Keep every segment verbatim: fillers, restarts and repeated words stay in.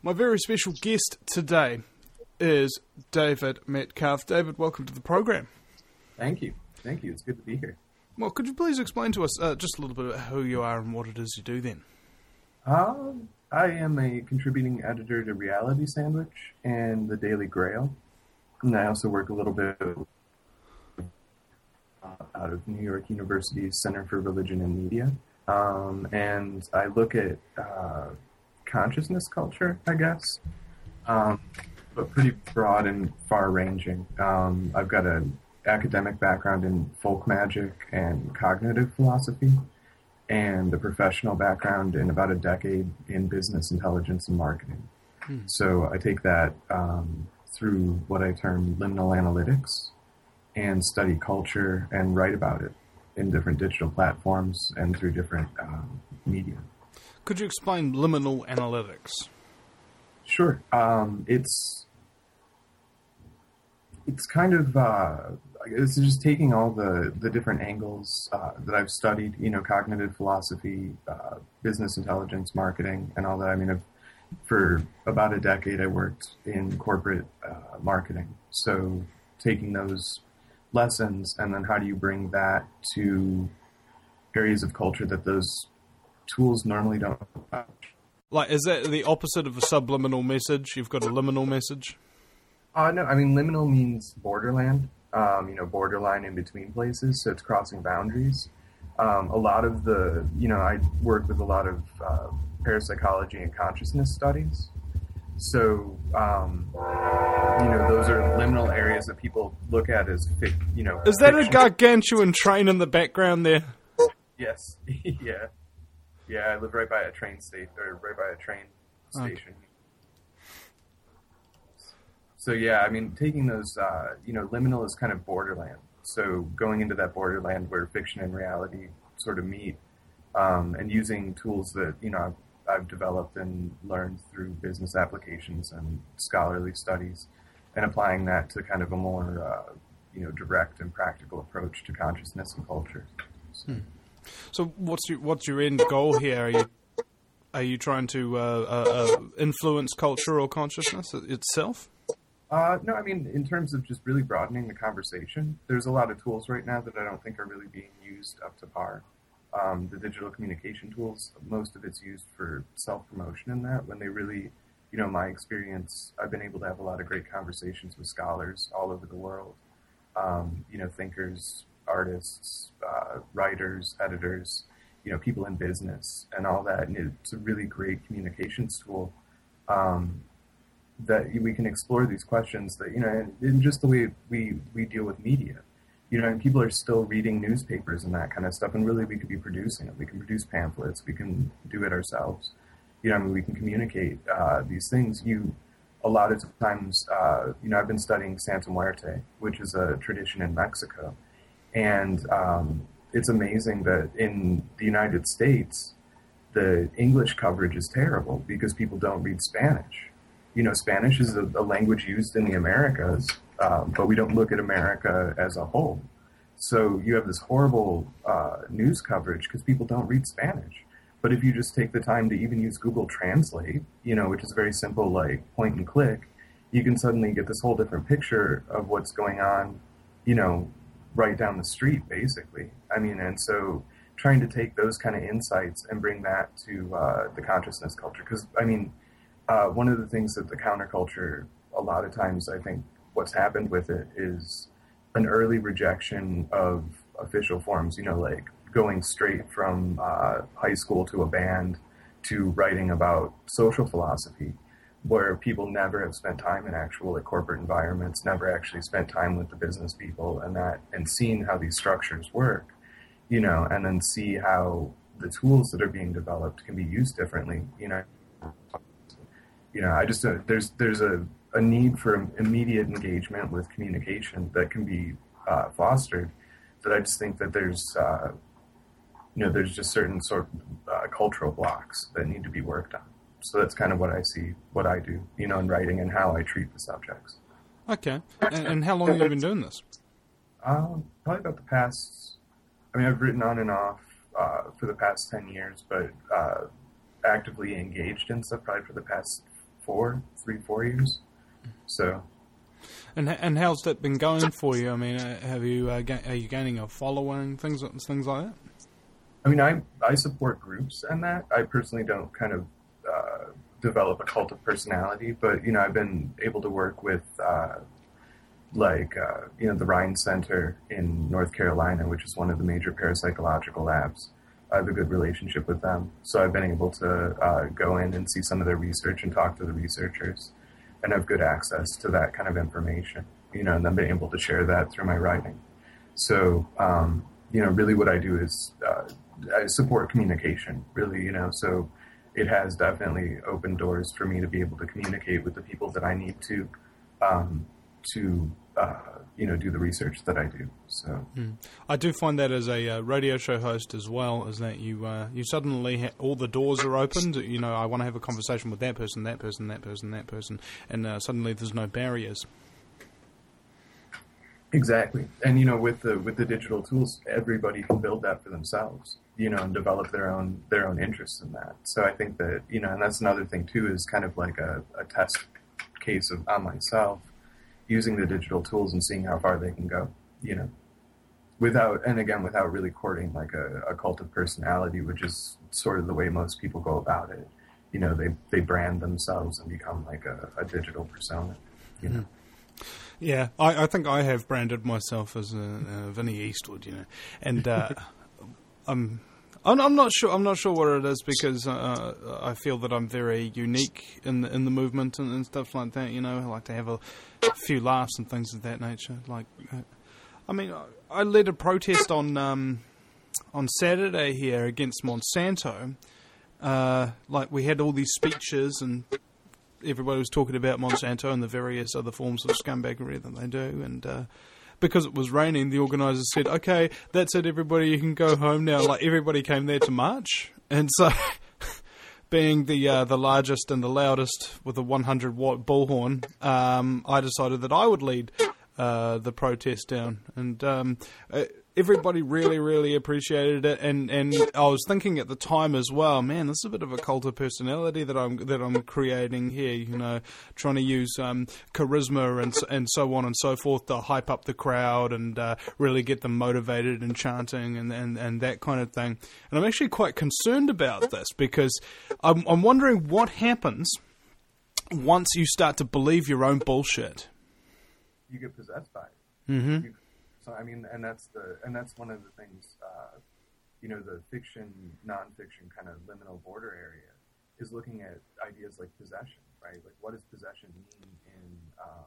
My very special guest today is David Metcalf. David, welcome to the program. Thank you. Thank you. It's good to be here. Well, could you please explain to us uh, just a little bit about who you are and what it is you do then? Um, I am a contributing editor to Reality Sandwich and The Daily Grail. And I also work a little bit uh, out of New York University's Center for Religion and Media. Um, and I look at uh, consciousness culture, I guess, um, but pretty broad and far-ranging. Um, I've got an academic background in folk magic and cognitive philosophy, and a professional background in about a decade in business intelligence and marketing. Hmm. So I take that um, through what I term liminal analytics and study culture and write about it in different digital platforms and through different um, media. Could you explain liminal analytics? Sure. Um, it's it's kind of uh, it's just taking all the, the different angles uh, that I've studied, you know, cognitive philosophy, uh, business intelligence, marketing, and all that. I mean, I've, for about a decade, I worked in corporate uh, marketing. So taking those lessons, and then how do you bring that to areas of culture that those tools normally don't touch? Like, is that the opposite of a subliminal message? You've got a liminal message? Uh, no, I mean, liminal means borderland, um, you know, borderline in between places, so it's crossing boundaries. Um, a lot of the, you know, I work with a lot of uh, parapsychology and consciousness studies. So, um, you know, those are liminal areas that people look at as, fic, you know... Is that fiction. a gargantuan train in the background there? Yes, yeah. Yeah, I live right by a train station, or right by a train station. Okay. So, yeah, I mean, taking those, uh, you know, liminal is kind of borderland. So going into that borderland where fiction and reality sort of meet, um, and using tools that, you know, I've, I've developed and learned through business applications and scholarly studies, and applying that to kind of a more, uh, you know, direct and practical approach to consciousness and culture. So, hmm. so what's your what's your end goal here? Are you are you trying to uh, uh, uh, influence culture or consciousness itself? Uh, no, I mean, in terms of just really broadening the conversation, there's a lot of tools right now that I don't think are really being used up to par. Um, the digital communication tools, most of it's used for self-promotion in that, when they really, you know, my experience, I've been able to have a lot of great conversations with scholars all over the world, um, you know, thinkers, artists, uh, writers, editors, you know, people in business and all that. And it's a really great communications tool um, that we can explore these questions that, you know, and, and just the way we, we deal with media. You know, and people are still reading newspapers and that kind of stuff, and really we could be producing it. We can produce pamphlets. We can do it ourselves. You know, I mean, we can communicate uh, these things. You, a lot of times, uh, you know, I've been studying Santa Muerte, which is a tradition in Mexico. And um, it's amazing that in the United States, the English coverage is terrible because people don't read Spanish. You know, Spanish is a, a language used in the Americas, Um, but we don't look at America as a whole. So you have this horrible uh, news coverage because people don't read Spanish. But if you just take the time to even use Google Translate, you know, which is very simple, like point and click, you can suddenly get this whole different picture of what's going on, you know, right down the street, basically. I mean, and so trying to take those kind of insights and bring that to uh, the consciousness culture. Because, I mean, uh, one of the things that the counterculture, a lot of times, I think, what's happened with it is an early rejection of official forms, you know, like going straight from uh, high school to a band to writing about social philosophy, where people never have spent time in actual like, corporate environments, never actually spent time with the business people and that, and seeing how these structures work, you know, and then see how the tools that are being developed can be used differently, you know. You know, I just, uh, there's, there's a, a need for immediate engagement with communication that can be uh, fostered, that I just think that there's, uh, you know, there's just certain sort of uh, cultural blocks that need to be worked on. So that's kind of what I see, what I do, you know, in writing and how I treat the subjects. Okay. And, and how long have you been doing this? Um, probably about the past, I mean, I've written on and off uh, for the past ten years, but uh, actively engaged in stuff probably for the past four, three, four years. So, and and how's that been going for you? I mean, uh, have you uh, ga- are you gaining a following, things things like that? I mean, I I support groups and that. I personally don't kind of uh, develop a cult of personality, but you know, I've been able to work with uh, like uh, you know the Rhine Center in North Carolina, which is one of the major parapsychological labs. I have a good relationship with them, so I've been able to uh, go in and see some of their research and talk to the researchers, and have good access to that kind of information. You know, and then being able to share that through my writing. So, um, you know, really, what I do is uh, I support communication. Really, you know, so it has definitely opened doors for me to be able to communicate with the people that I need to, um, to uh, you know, do the research that I do. So mm. I do find that as a uh, radio show host as well, is that you uh, you suddenly ha- all the doors are opened. You know, I want to have a conversation with that person, that person, that person, that person, and uh, suddenly there's no barriers. Exactly, and you know, with the with the digital tools, everybody can build that for themselves. You know, and develop their own their own interests in that. So I think that, you know, and that's another thing too, is kind of like a, a test case of on myself, using the digital tools and seeing how far they can go, you know, without, and again, without really courting like a, a cult of personality, which is sort of the way most people go about it. You know, they, they brand themselves and become like a, a digital persona, you know. Yeah, I, I think I have branded myself as a, a Vinnie Eastwood, you know, and uh, I'm, I'm I'm not sure I'm not sure what it is, because uh, I feel that I'm very unique in the, in the movement and, and stuff like that. You know, I like to have a few laughs and things of that nature. Like, uh, I mean, I, I led a protest on um, on Saturday here against Monsanto. Uh, like, we had all these speeches and everybody was talking about Monsanto and the various other forms of scumbaggery that they do, and uh, because it was raining, the organisers said, okay, that's it, everybody, you can go home now. Like, everybody came there to march, and so being the uh, the largest and the loudest with a one hundred watt bullhorn, um, I decided that I would lead uh, the protest down, and um, uh, everybody really, really appreciated it, and, and I was thinking at the time as well, man, this is a bit of a cult of personality that I'm that I'm creating here, you know, trying to use um, charisma and and so on and so forth to hype up the crowd and uh, really get them motivated and chanting and, and, and that kind of thing. And I'm actually quite concerned about this, because I'm, I'm wondering what happens once you start to believe your own bullshit. You get possessed by it. Mm-hmm. You, So I mean, and that's the and that's one of the things, uh, you know, the fiction, nonfiction kind of liminal border area is looking at ideas like possession, right? Like, what does possession mean in um,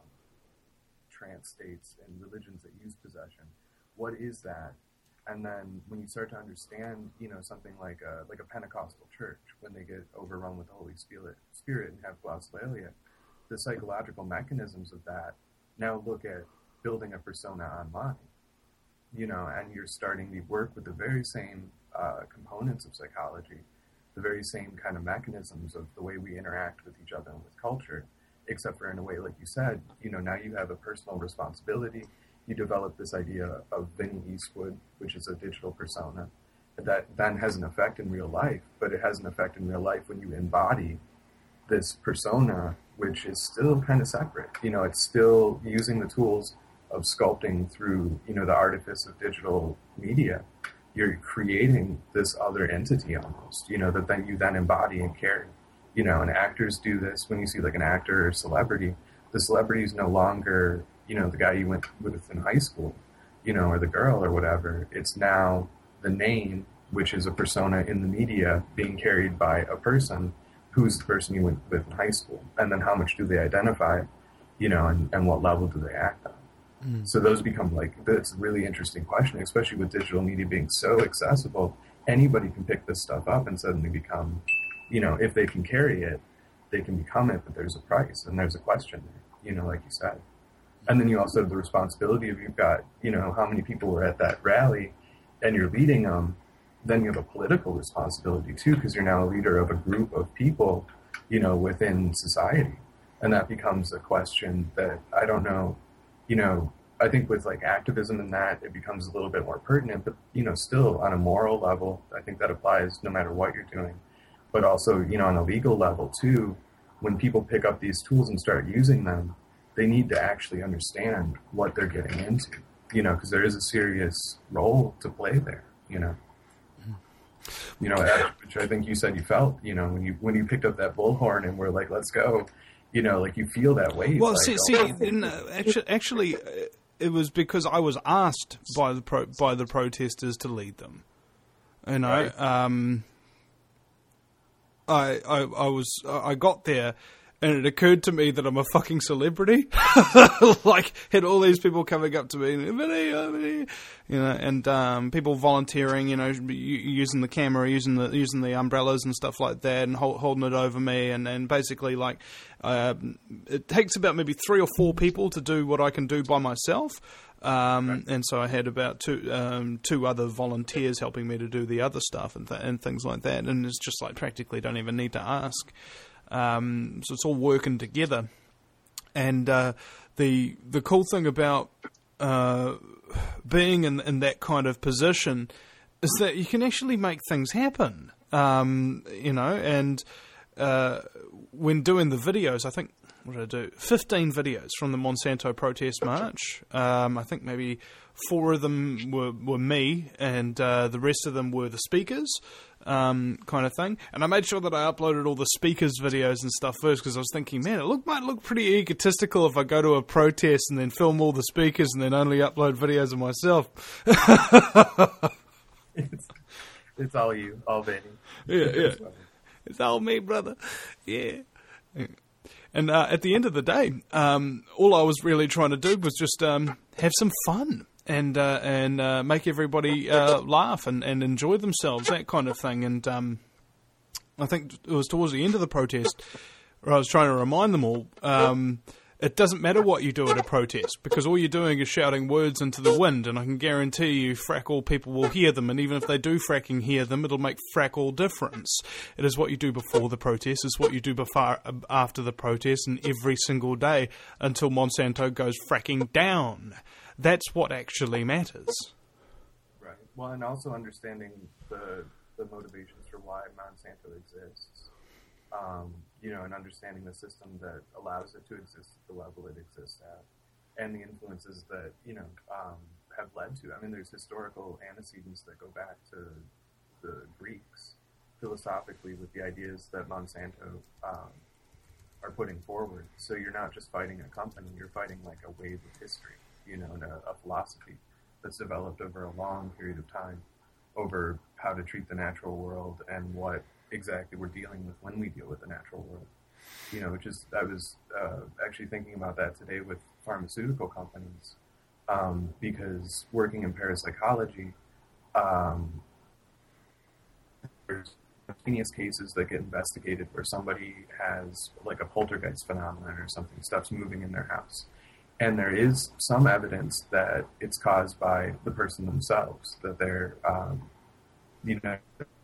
trance states and religions that use possession? What is that? And then when you start to understand, you know, something like a like a Pentecostal church, when they get overrun with the Holy Spirit, Spirit and have glossolalia, the psychological mechanisms of that now look at building a persona online, you know, and you're starting to work with the very same uh, components of psychology, the very same kind of mechanisms of the way we interact with each other and with culture, except for in a way, like you said, you know, now you have a personal responsibility. You develop this idea of Vinnie Eastwood, which is a digital persona, that then has an effect in real life, but it has an effect in real life when you embody this persona, which is still kind of separate. You know, it's still using the tools of sculpting through, you know, the artifice of digital media. You're creating this other entity almost, you know, that then you then embody and carry. You know, and actors do this. When you see like an actor or celebrity, the celebrity is no longer, you know, the guy you went with in high school, you know, or the girl or whatever. It's now the name, which is a persona in the media being carried by a person who's the person you went with in high school. And then how much do they identify, you know, and, and what level do they act on? Mm. So those become like, that's a really interesting question, especially with digital media being so accessible. Anybody can pick this stuff up and suddenly become, you know, if they can carry it, they can become it, but there's a price and there's a question there, you know, like you said. And then you also have the responsibility of, you've got, you know, how many people were at that rally and you're leading them. Then you have a political responsibility too, because you're now a leader of a group of people, you know, within society. And that becomes a question that I don't know, you know, I think with like activism and that, it becomes a little bit more pertinent, but, you know, still on a moral level, I think that applies no matter what you're doing. But also, you know, on a legal level too, when people pick up these tools and start using them, they need to actually understand what they're getting into, you know, because there is a serious role to play there, you know. You know, which I think you said you felt, you know, when you when you picked up that bullhorn and were like, let's go, you know, like you feel that weight. Well, like, see, oh. see in, uh, actually, actually, uh, it was because I was asked by the pro, by the protesters to lead them. You know, Right. um, I, I I was I got there, and it occurred to me that I'm a fucking celebrity. Like, had all these people coming up to me, and, you know, and um, people volunteering, you know, using the camera, using the using the umbrellas and stuff like that, and hold, holding it over me, and, and basically, like, uh, it takes about maybe three or four people to do what I can do by myself. Um, right. And so I had about two um, two other volunteers helping me to do the other stuff and th- and things like that. And it's just like practically don't even need to ask. Um, so it's all working together. And uh, the the cool thing about uh, being in, in that kind of position is that you can actually make things happen. Um, you know, and uh, when doing the videos, I think. What did I do? fifteen videos from the Monsanto protest march. Um, I think maybe four of them were, were me, and uh, the rest of them were the speakers, um, kind of thing. And I made sure that I uploaded all the speakers' videos and stuff first, because I was thinking, man, it look, might look pretty egotistical if I go to a protest and then film all the speakers and then only upload videos of myself. it's, it's all you, all Benny. Yeah, yeah. It's all me, brother. Yeah. yeah. And uh, at the end of the day, um, all I was really trying to do was just um, have some fun and uh, and uh, make everybody uh, laugh and, and enjoy themselves, that kind of thing. And um, I think it was towards the end of the protest where I was trying to remind them all, um, it doesn't matter what you do at a protest, because all you're doing is shouting words into the wind, and I can guarantee you frack all people will hear them, and even if they do fracking hear them, it'll make frack all difference. It is what you do before the protest, it's what you do before, after the protest, and every single day until Monsanto goes fracking down. That's what actually matters. Right. Well, and also understanding the the motivations for why Monsanto exists. Um, you know, and understanding the system that allows it to exist at the level it exists at, and the influences that, you know, um, have led to. I mean, there's historical antecedents that go back to the Greeks, philosophically, with the ideas that Monsanto um, are putting forward. So you're not just fighting a company, you're fighting like a wave of history, you know, and a, a philosophy that's developed over a long period of time over how to treat the natural world and what exactly we're dealing with when we deal with the natural world. You know, which is, I was uh, actually thinking about that today with pharmaceutical companies, um, because working in parapsychology, um, there's spontaneous cases that get investigated where somebody has like a poltergeist phenomenon or something, stuff's moving in their house. And there is some evidence that it's caused by the person themselves, that they're, um, you know,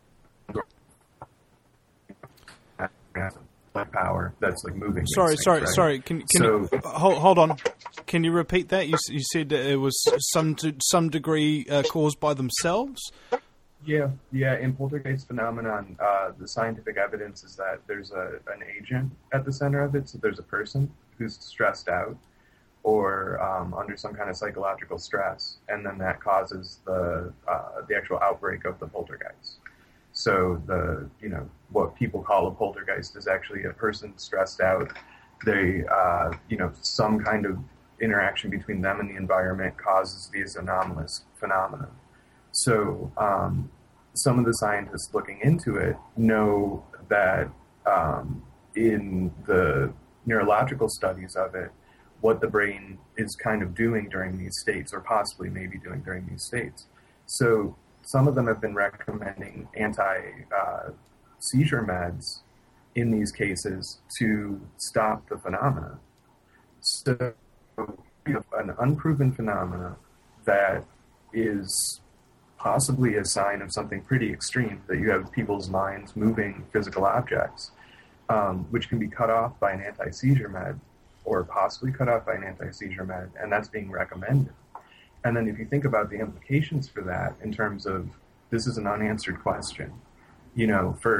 power that's like moving. Sorry, things, sorry, right? sorry. Can, can so, you, hold, hold on? Can you repeat that? You, you said that it was some to some degree uh, caused by themselves. Yeah, yeah. In poltergeist phenomenon, uh, the scientific evidence is that there's a an agent at the center of it. So there's a person who's stressed out or um, under some kind of psychological stress, and then that causes the uh, the actual outbreak of the poltergeist. So the, you know, what people call a poltergeist is actually a person stressed out. They, uh, you know, some kind of interaction between them and the environment causes these anomalous phenomena. So um, some of the scientists looking into it know that um, in the neurological studies of it, what the brain is kind of doing during these states, or possibly maybe doing during these states. So some of them have been recommending anti-seizure uh, meds in these cases to stop the phenomena. So you have an unproven phenomena that is possibly a sign of something pretty extreme, that you have people's minds moving physical objects, um, which can be cut off by an anti-seizure med, or possibly cut off by an anti-seizure med, and that's being recommended. And then if you think about the implications for that in terms of, this is an unanswered question. You know, first,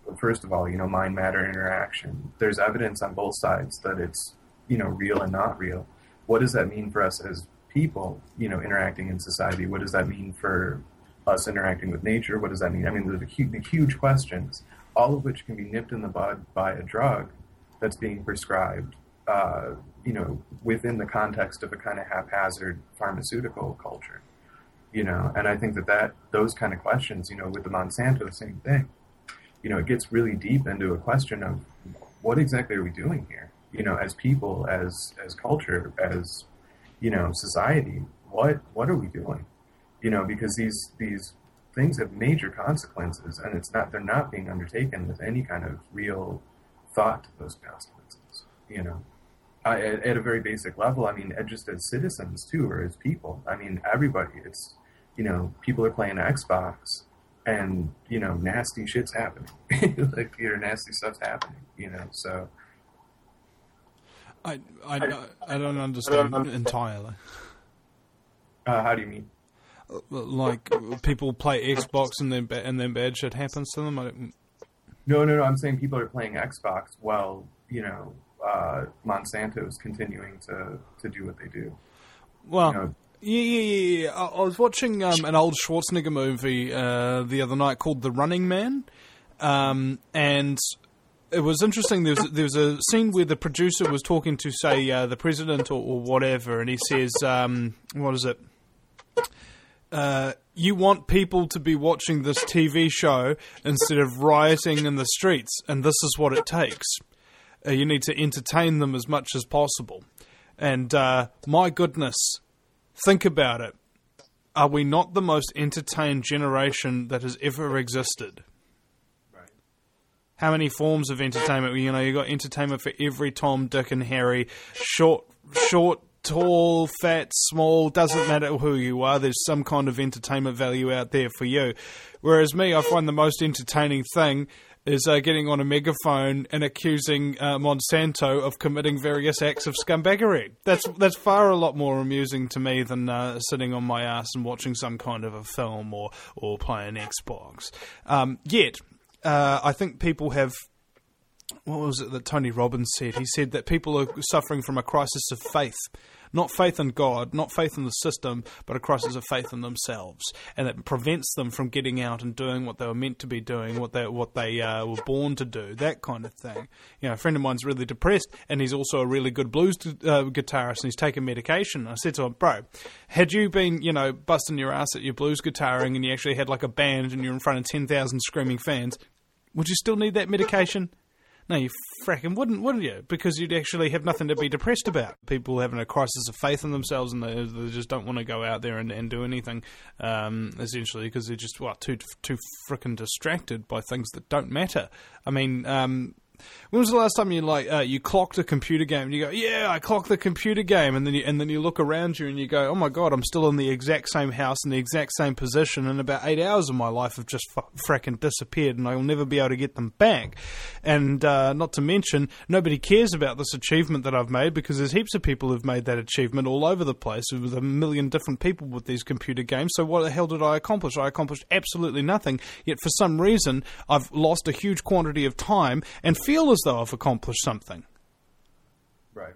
first of all, you know, mind-matter interaction. There's evidence on both sides that it's, you know, real and not real. What does that mean for us as people, you know, interacting in society? What does that mean for us interacting with nature? What does that mean? I mean, the, the huge questions, all of which can be nipped in the bud by a drug that's being prescribed, uh, you know, within the context of a kind of haphazard pharmaceutical culture, you know. And I think that, that those kind of questions, you know, with the Monsanto, the same thing. You know, it gets really deep into a question of what exactly are we doing here? You know, as people, as as culture, as, you know, society, what what are we doing? You know, because these these things have major consequences, and it's not they're not being undertaken with any kind of real thought to those consequences. You know, I, at, at a very basic level, I mean, just as citizens too, or as people, I mean, everybody. It's, you know, people are playing Xbox, and, you know, nasty shit's happening. Like, you know, nasty stuff's happening. You know, so. I I, I, I don't understand entirely. Uh, how do you mean? Like, people play Xbox and then ba- and then bad shit happens to them? I don't... No, no, no. I'm saying people are playing Xbox while, you know, uh, Monsanto is continuing to, to do what they do. Well, you know, yeah, yeah, yeah, yeah. I, I was watching um, an old Schwarzenegger movie uh, the other night called The Running Man, um, and it was interesting. There was, there was a scene where the producer was talking to, say, uh, the president or, or whatever, and he says, um, what is it? Uh, you want people to be watching this T V show instead of rioting in the streets, and this is what it takes. Uh, you need to entertain them as much as possible. And uh, my goodness, think about it. Are we not the most entertained generation that has ever existed? right. How many forms of entertainment? You know, you got entertainment for every Tom, Dick, and Harry. Short, short. Tall, fat, small, doesn't matter who you are, there's some kind of entertainment value out there for you. Whereas me, I find the most entertaining thing is uh, getting on a megaphone and accusing uh, Monsanto of committing various acts of scumbaggery. That's that's far a lot more amusing to me than uh, sitting on my ass and watching some kind of a film or, or playing Xbox. Um, yet, uh, I think people have... What was it that Tony Robbins said? He said that people are suffering from a crisis of faith. Not faith in God, not faith in the system, but a crisis of faith in themselves. And it prevents them from getting out and doing what they were meant to be doing, what they what they uh, were born to do, that kind of thing. You know, a friend of mine's really depressed, and he's also a really good blues uh, guitarist, and he's taking medication. And I said to him, bro, had you been, you know, busting your ass at your blues guitaring and you actually had like a band and you're in front of ten thousand screaming fans, would you still need that medication? No, you fracking wouldn't, wouldn't you? Because you'd actually have nothing to be depressed about. People having a crisis of faith in themselves, and they, they just don't want to go out there and, and do anything, um, essentially, because they're just, well, too too frickin' distracted by things that don't matter. I mean, um, when was the last time you like uh, you clocked a computer game and you go, yeah, I clocked the computer game, and then you, and then you look around you and you go, oh my god, I'm still in the exact same house in the exact same position, and about eight hours of my life have just f- fracking disappeared, and I will never be able to get them back. And uh, not to mention, nobody cares about this achievement that I've made, because there's heaps of people who've made that achievement all over the place with a million different people with these computer games. So what the hell did I accomplish? I accomplished absolutely nothing. Yet for some reason, I've lost a huge quantity of time and feel as though I've accomplished something. Right.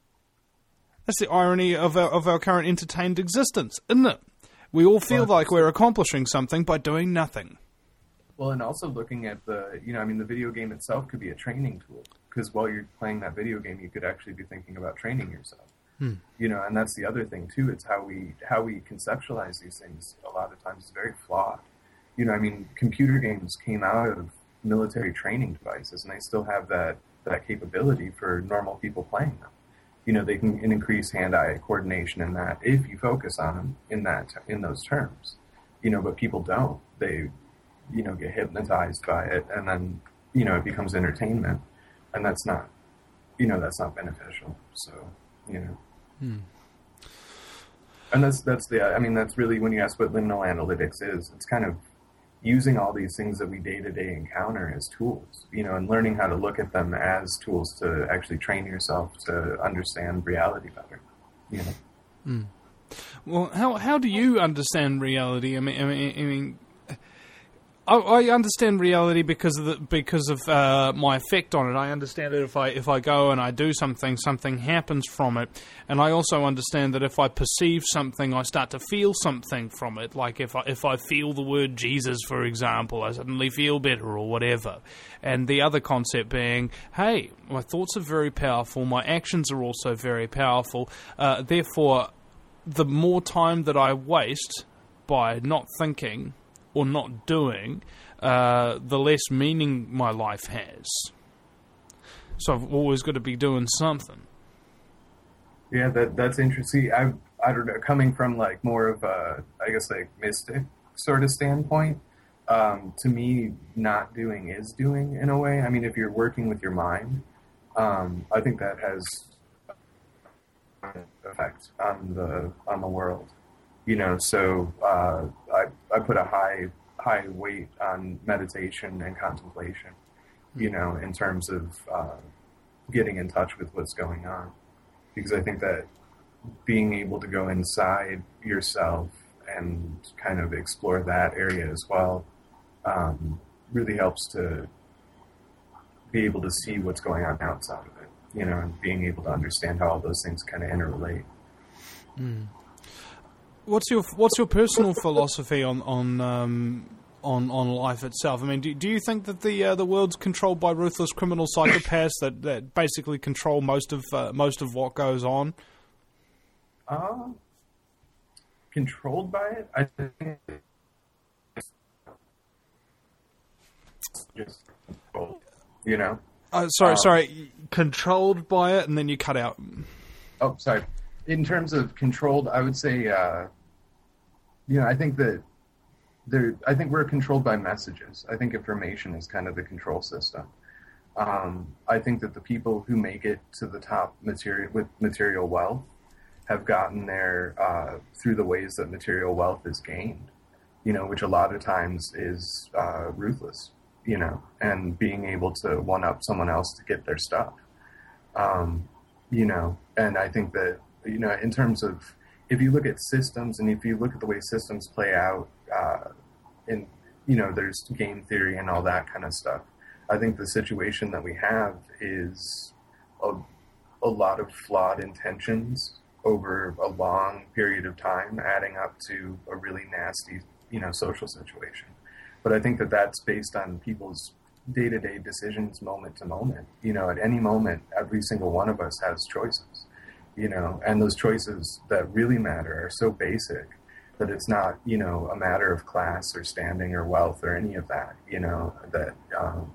That's the irony of our, of our current entertained existence, isn't it? We all feel well, like we're accomplishing something by doing nothing. Well, and also looking at the, you know, I mean, the video game itself could be a training tool, because while you're playing that video game, you could actually be thinking about training yourself. Hmm. You know, and that's the other thing too. It's how we how we conceptualize these things. A lot of times, is very flawed. You know, I mean, computer games came out of military training devices, and they still have that, that capability for normal people playing them. You know, they can increase hand-eye coordination in that if you focus on them in that in those terms. You know, but people don't. They, you know, get hypnotized by it, and then, you know, it becomes entertainment, and that's not, you know, that's not beneficial. So, you know. Hmm. And that's, that's the, I mean, that's really, when you ask what liminal analytics is, it's kind of using all these things that we day-to-day encounter as tools, you know, and learning how to look at them as tools to actually train yourself to understand reality better, you know. Mm. Well, how how do you understand reality? I mean, I mean, I mean, I, I understand reality because of the, because of uh, my effect on it. I understand that if I if I go and I do something, something happens from it, and I also understand that if I perceive something, I start to feel something from it. Like if I if I feel the word Jesus, for example, I suddenly feel better or whatever. And the other concept being, hey, my thoughts are very powerful, my actions are also very powerful. Uh, therefore, the more time that I waste by not thinking or not doing, uh, the less meaning my life has. So I've always got to be doing something. Yeah, that that's interesting. I I don't know, coming from like more of a, I guess like mystic sort of standpoint, um, to me, not doing is doing in a way. I mean, if you're working with your mind, um, I think that has an effect on the on the world. You know, so uh, I I put a high high weight on meditation and contemplation. You know, in terms of uh, getting in touch with what's going on, because I think that being able to go inside yourself and kind of explore that area as well um, really helps to be able to see what's going on outside of it. You know, and being able to understand how all those things kind of interrelate. Mm. What's your What's your personal philosophy on on um, on on life itself? I mean, do do you think that the uh, the world's controlled by ruthless criminal psychopaths that, that basically control most of uh, most of what goes on? Um, controlled by it, I think. It's just you know. Uh, sorry, um, sorry. Controlled by it, and then you cut out. Oh, sorry. In terms of controlled, I would say, uh, you know, I think that there. I think we're controlled by messages. I think information is kind of the control system. Um, I think that the people who make it to the top material with material wealth have gotten there uh, through the ways that material wealth is gained. You know, which a lot of times is uh, ruthless. You know, and being able to one up someone else to get their stuff. Um, you know, and I think that. You know, in terms of, if you look at systems and if you look at the way systems play out uh, in, you know, there's game theory and all that kind of stuff. I think the situation that we have is a, a lot of flawed intentions over a long period of time adding up to a really nasty, you know, social situation. But I think that that's based on people's day-to-day decisions moment to moment. You know, at any moment, every single one of us has choices. You know, and those choices that really matter are so basic that it's not, you know, a matter of class or standing or wealth or any of that, you know, that um,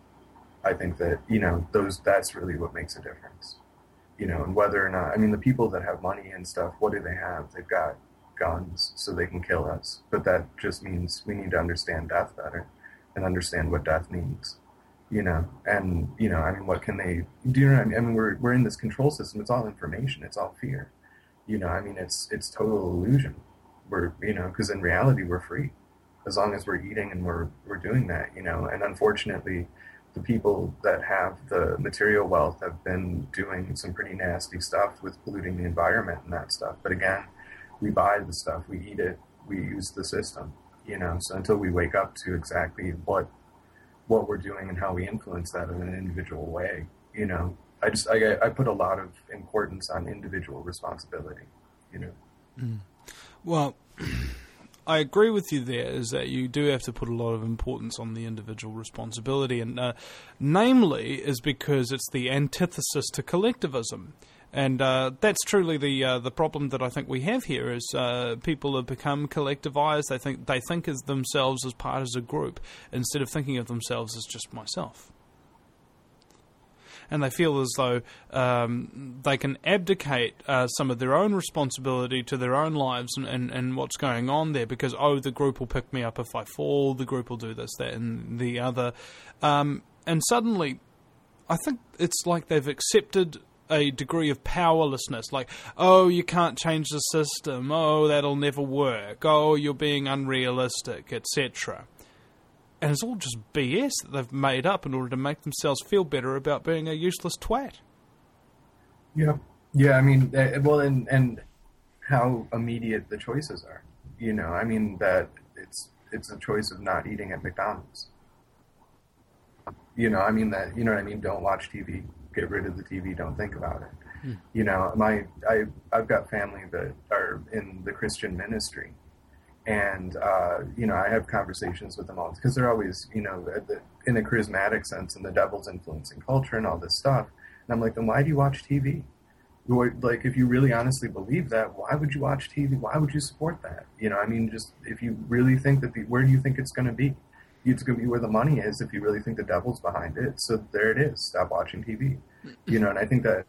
I think that, you know, those that's really what makes a difference, you know, and whether or not, I mean, the people that have money and stuff, what do they have? They've got guns so they can kill us. But that just means we need to understand death better and understand what death means. You know, and, you know, I mean, what can they do? You know what I mean? I mean, we're, we're in this control system. It's all information. It's all fear. You know, I mean, it's, it's total illusion. We're, you know, because in reality, we're free as long as we're eating and we're, we're doing that, you know, and unfortunately, the people that have the material wealth have been doing some pretty nasty stuff with polluting the environment and that stuff. But again, we buy the stuff, we eat it, we use the system, you know, so until we wake up to exactly what, what we're doing and how we influence that in an individual way. You know, I just, I, I put a lot of importance on individual responsibility, you know? Mm. Well, I agree with you there, is that you do have to put a lot of importance on the individual responsibility, and uh, namely is because it's the antithesis to collectivism. And uh, that's truly the uh, the problem that I think we have here is uh, people have become collectivized. They think they think of themselves as part of a group instead of thinking of themselves as just myself. And they feel as though um, they can abdicate uh, some of their own responsibility to their own lives and, and, and what's going on there because, oh, the group will pick me up if I fall, the group will do this, that, and the other. Um, and suddenly, I think it's like they've accepted a degree of powerlessness, like, oh, you can't change the system, oh, that'll never work, oh, you're being unrealistic, et cetera. And it's all just B S that they've made up in order to make themselves feel better about being a useless twat. Yeah, yeah. I mean, uh, well, and and how immediate the choices are. You know, I mean that it's it's a choice of not eating at McDonald's. You know, I mean that. You know what I mean? Don't watch T V. Get rid of the T V. Don't think about it. Hmm. You know, my I I've got family that are in the Christian ministry, and uh, you know, I have conversations with them all because they're always, you know, the, in a charismatic sense, and the devil's influencing culture and all this stuff. And I'm like, then why do you watch T V? Like, if you really honestly believe that, why would you watch T V? Why would you support that? You know, I mean, just if you really think that the, where do you think it's going to be? It's going to be where the money is if you really think the devil's behind it. So there it is. Stop watching T V. You know, and I think that.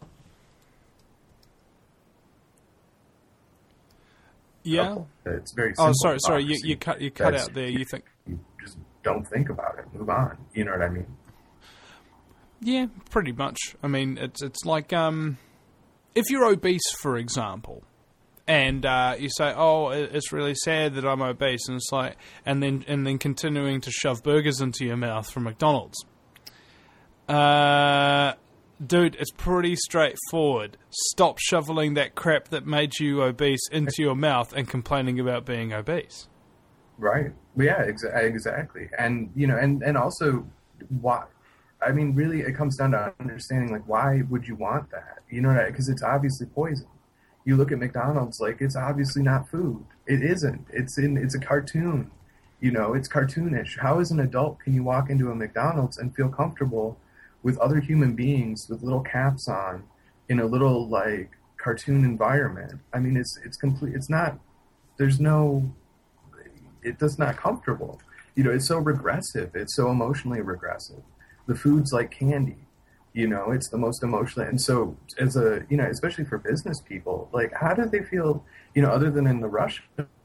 Yeah. It's very simple. Oh, sorry, sorry. You, you cut you cut That's, out there. You think. You just don't think about it. Move on. You know what I mean? Yeah, pretty much. I mean, it's it's like um, if you're obese, for example, and uh, you say, "Oh, it's really sad that I'm obese," and it's like, and then and then continuing to shove burgers into your mouth from McDonald's. Uh, dude, it's pretty straightforward. Stop shoveling that crap that made you obese into your mouth and complaining about being obese. Right. Yeah. Exa- exactly. And you know, and and also, why? I mean, really, it comes down to understanding, like, why would you want that? You know, because it's obviously poison. You look at McDonald's, like, it's obviously not food. It isn't. It's in. It's a cartoon. You know, it's cartoonish. How, as an adult, can you walk into a McDonald's and feel comfortable with other human beings with little caps on in a little, like, cartoon environment? I mean, it's it's complete. It's not. There's no. It does not comfortable. You know, it's so regressive. It's so emotionally regressive. The food's like candy, you know, it's the most emotional. And so as a, you know, especially for business people, like, how do they feel, you know, other than in the rush?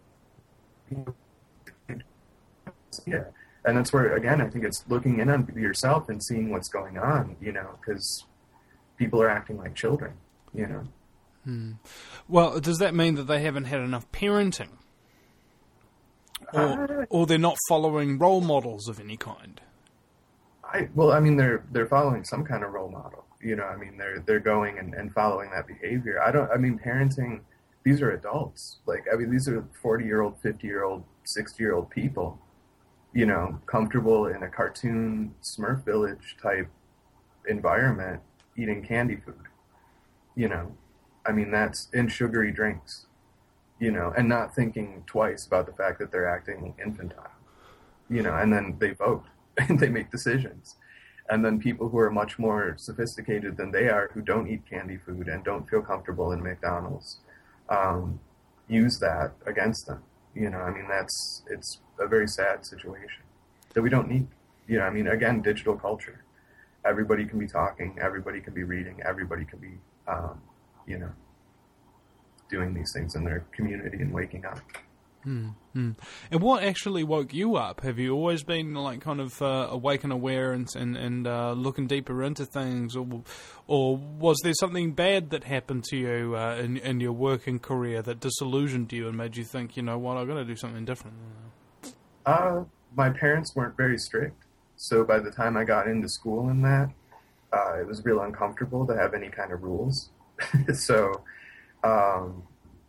Yeah. And that's where, again, I think it's looking in on yourself and seeing what's going on, you know, because people are acting like children, you know. Hmm. Well, does that mean that they haven't had enough parenting? Or, uh, or they're not following role models of any kind? I, well, I mean, they're they're following some kind of role model. You know, I mean, they're they're going and, and following that behavior. I don't. I mean, parenting. These are adults. Like, I mean, these are forty-year-old, fifty-year-old, sixty-year-old people. You know, comfortable in a cartoon Smurf Village type environment, eating candy food. You know, I mean, that's in sugary drinks. You know, and not thinking twice about the fact that they're acting infantile. You know, and then they vote. And they make decisions. And then people who are much more sophisticated than they are, who don't eat candy food and don't feel comfortable in McDonald's, um, use that against them. You know, I mean, that's, it's a very sad situation that we don't need. You know, I mean, again, digital culture. Everybody can be talking, everybody can be reading, everybody can be, um, you know, doing these things in their community and waking up. Mm-hmm. And what actually woke you up? Have you always been like kind of uh, awake and aware and and, and uh, looking deeper into things, or or was there something bad that happened to you uh, in in your working career that disillusioned you and made you think, you know what, I've got to do something different? Uh, my parents weren't very strict, so by the time I got into school and that, uh, it was real uncomfortable to have any kind of rules. so. Um,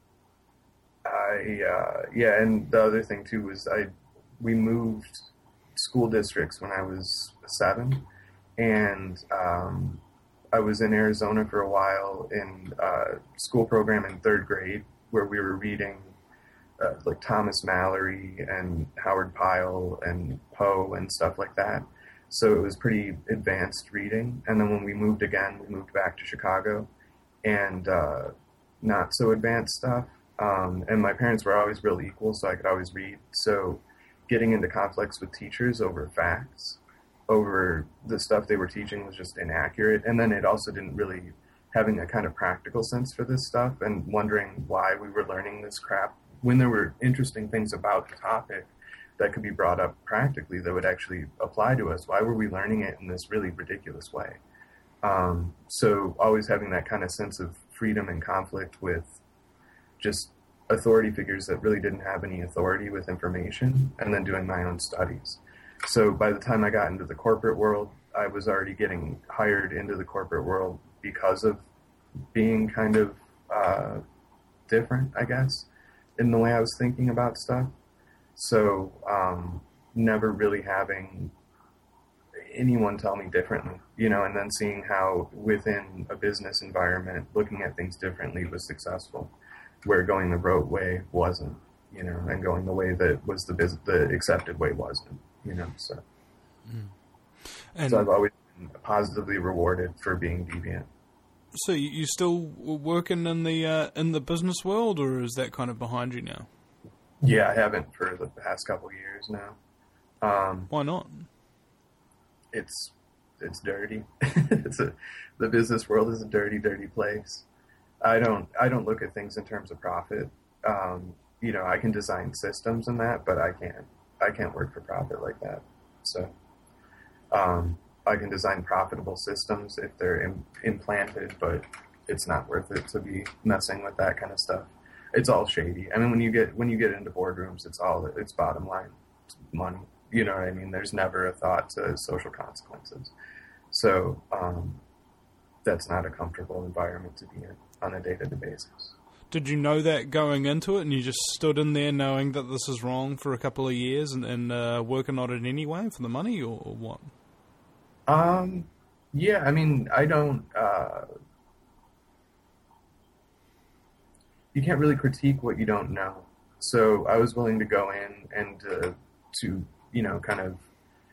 I, uh, yeah, and the other thing too was I, we moved school districts when I was seven, and um, I was in Arizona for a while in a school program in third grade where we were reading uh, like Thomas Mallory and Howard Pyle and Poe and stuff like that. So it was pretty advanced reading. And then when we moved again, we moved back to Chicago, and uh, not so advanced stuff. Um, and my parents were always real equal, so I could always read. So getting into conflicts with teachers over facts, over the stuff they were teaching was just inaccurate. And then it also didn't really having a kind of practical sense for this stuff and wondering why we were learning this crap when there were interesting things about the topic that could be brought up practically that would actually apply to us. Why were we learning it in this really ridiculous way? Um, so always having that kind of sense of freedom and conflict with just authority figures that really didn't have any authority with information, and then doing my own studies. So by the time I got into the corporate world, I was already getting hired into the corporate world because of being kind of uh, different, I guess, in the way I was thinking about stuff. So um, never really having anyone tell me differently, you know, and then seeing how within a business environment, looking at things differently was successful, where going the rote way wasn't, you know, and going the way that was the biz- the accepted way wasn't, you know, so. Mm. And so I've always been positively rewarded for being deviant. So you still working in the uh, in the business world, or is that kind of behind you now? Yeah, I haven't for the past couple of years now. Um, Why not? It's it's dirty. it's a the business world is a dirty, dirty place. I don't I don't look at things in terms of profit. Um, you know, I can design systems and that, but I can't I can't work for profit like that. So. Um, I can design profitable systems if they're Im- implanted, but it's not worth it to be messing with that kind of stuff. It's all shady. I mean, when you get when you get into boardrooms, it's all it's bottom line, it's money. You know what I mean? There's never a thought to social consequences. So um, that's not a comfortable environment to be in on a day-to-day basis. Did you know that going into it, and you just stood in there knowing that this is wrong for a couple of years and, and uh, working on it anyway for the money, or, or what? Um, yeah, I mean, I don't, uh, you can't really critique what you don't know. So I was willing to go in and, uh, to, you know, kind of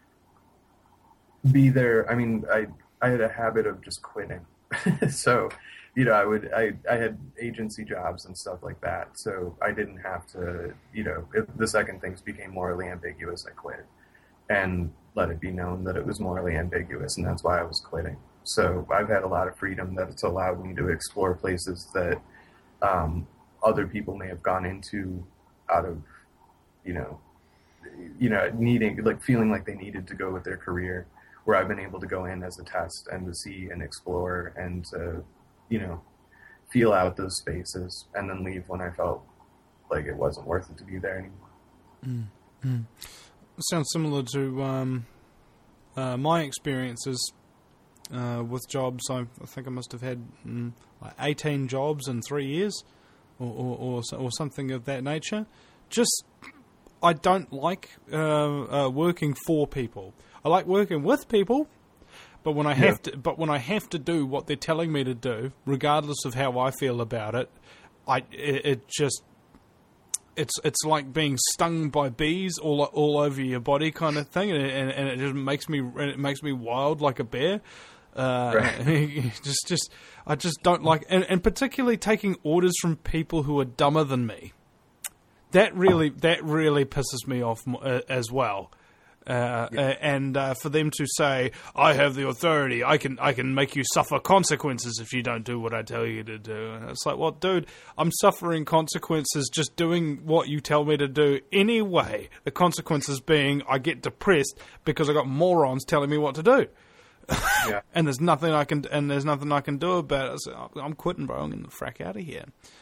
be there. I mean, I, I had a habit of just quitting. So, you know, I would, I, I had agency jobs and stuff like that. So I didn't have to, you know, if the second things became morally ambiguous, I quit. And let it be known that it was morally ambiguous, and that's why I was quitting. So I've had a lot of freedom that's allowed me to explore places that um, other people may have gone into out of, you know, you know, needing, like feeling like they needed to go with their career, where I've been able to go in as a test and to see and explore and to, you know, feel out those spaces and then leave when I felt like it wasn't worth it to be there anymore. Mm-hmm. Sounds similar to um, uh, my experiences uh, with jobs. I, I think I must have had mm, like eighteen jobs in three years, or or, or or something of that nature. Just, I don't like uh, uh, working for people. I like working with people, but when I have yeah. to, but when I have to do what they're telling me to do, regardless of how I feel about it, I it, it just. It's it's like being stung by bees all all over your body, kind of thing, and and, and it just makes me it makes me wild like a bear. Uh, right. just just I just don't like, and, and particularly taking orders from people who are dumber than me. That really that really pisses me off uh, as well. Uh, yeah. And uh, for them to say, "I have the authority. I can I can make you suffer consequences if you don't do what I tell you to do." And it's like, well, dude, I'm suffering consequences just doing what you tell me to do anyway. The consequences being I get depressed because I got morons telling me what to do. Yeah. and there's nothing I can and there's nothing I can do about it. So I'm quitting, bro. I'm getting the frack out of here.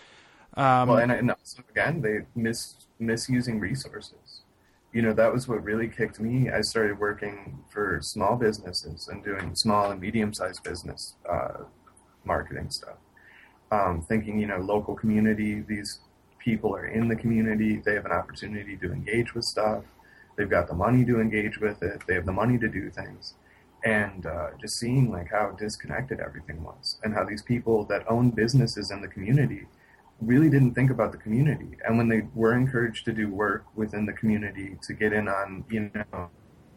Um, well, and, and also, again, they mis misusing resources. You know, that was what really kicked me. I started working for small businesses and doing small and medium-sized business uh, marketing stuff. Um, thinking, you know, local community, these people are in the community. They have an opportunity to engage with stuff. They've got the money to engage with it. They have the money to do things. And uh, just seeing, like, how disconnected everything was and how these people that own businesses in the community really didn't think about the community. And when they were encouraged to do work within the community to get in on, you know,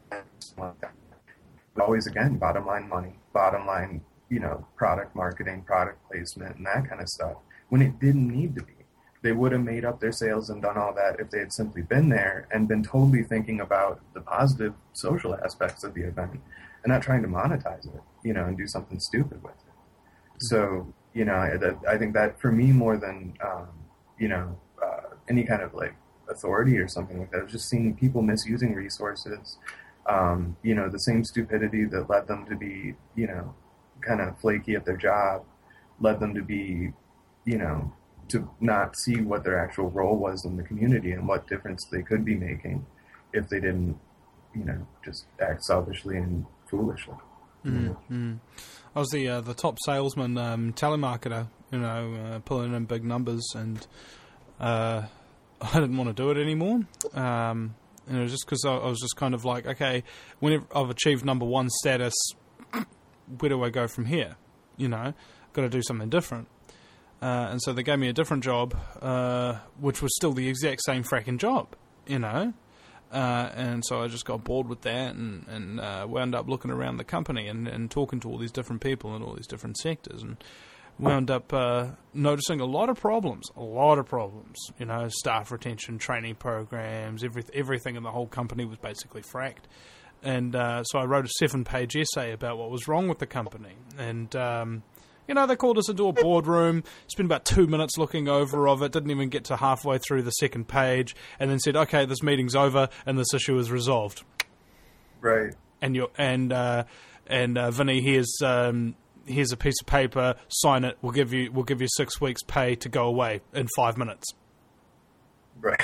always, again, bottom line money, bottom line, you know, product marketing, product placement, and that kind of stuff, when it didn't need to be. They would have made up their sales and done all that if they had simply been there and been totally thinking about the positive social aspects of the event and not trying to monetize it, you know, and do something stupid with it. So, you know, I, I think that for me, more than, um, you know, uh, any kind of like authority or something like that, was just seeing people misusing resources, um, you know, the same stupidity that led them to be, you know, kind of flaky at their job, led them to be, you know, to not see what their actual role was in the community and what difference they could be making if they didn't, you know, just act selfishly and foolishly. Mm-hmm. I was the uh, the top salesman, um, telemarketer, you know, uh, pulling in big numbers, and uh, I didn't want to do it anymore. Um, and it was just because I, I was just kind of like, okay, whenever I've achieved number one status, where do I go from here? You know, got to do something different. Uh, and so they gave me a different job, uh, which was still the exact same fracking job, you know. Uh, and so I just got bored with that and, and uh, wound up looking around the company and, and talking to all these different people in all these different sectors, and wound up uh, noticing a lot of problems, a lot of problems, you know, staff retention, training programs, every, everything in the whole company was basically fracked. And uh, so I wrote a seven-page essay about what was wrong with the company. And, um, you know, they called us into a boardroom, spent about two minutes looking over of it, didn't even get to halfway through the second page, and then said, okay, this meeting's over and this issue is resolved. Right. And you're, and uh, and uh, Vinny, here's um, here's a piece of paper, sign it, we'll give you we'll give you six weeks pay to go away in five minutes. Right.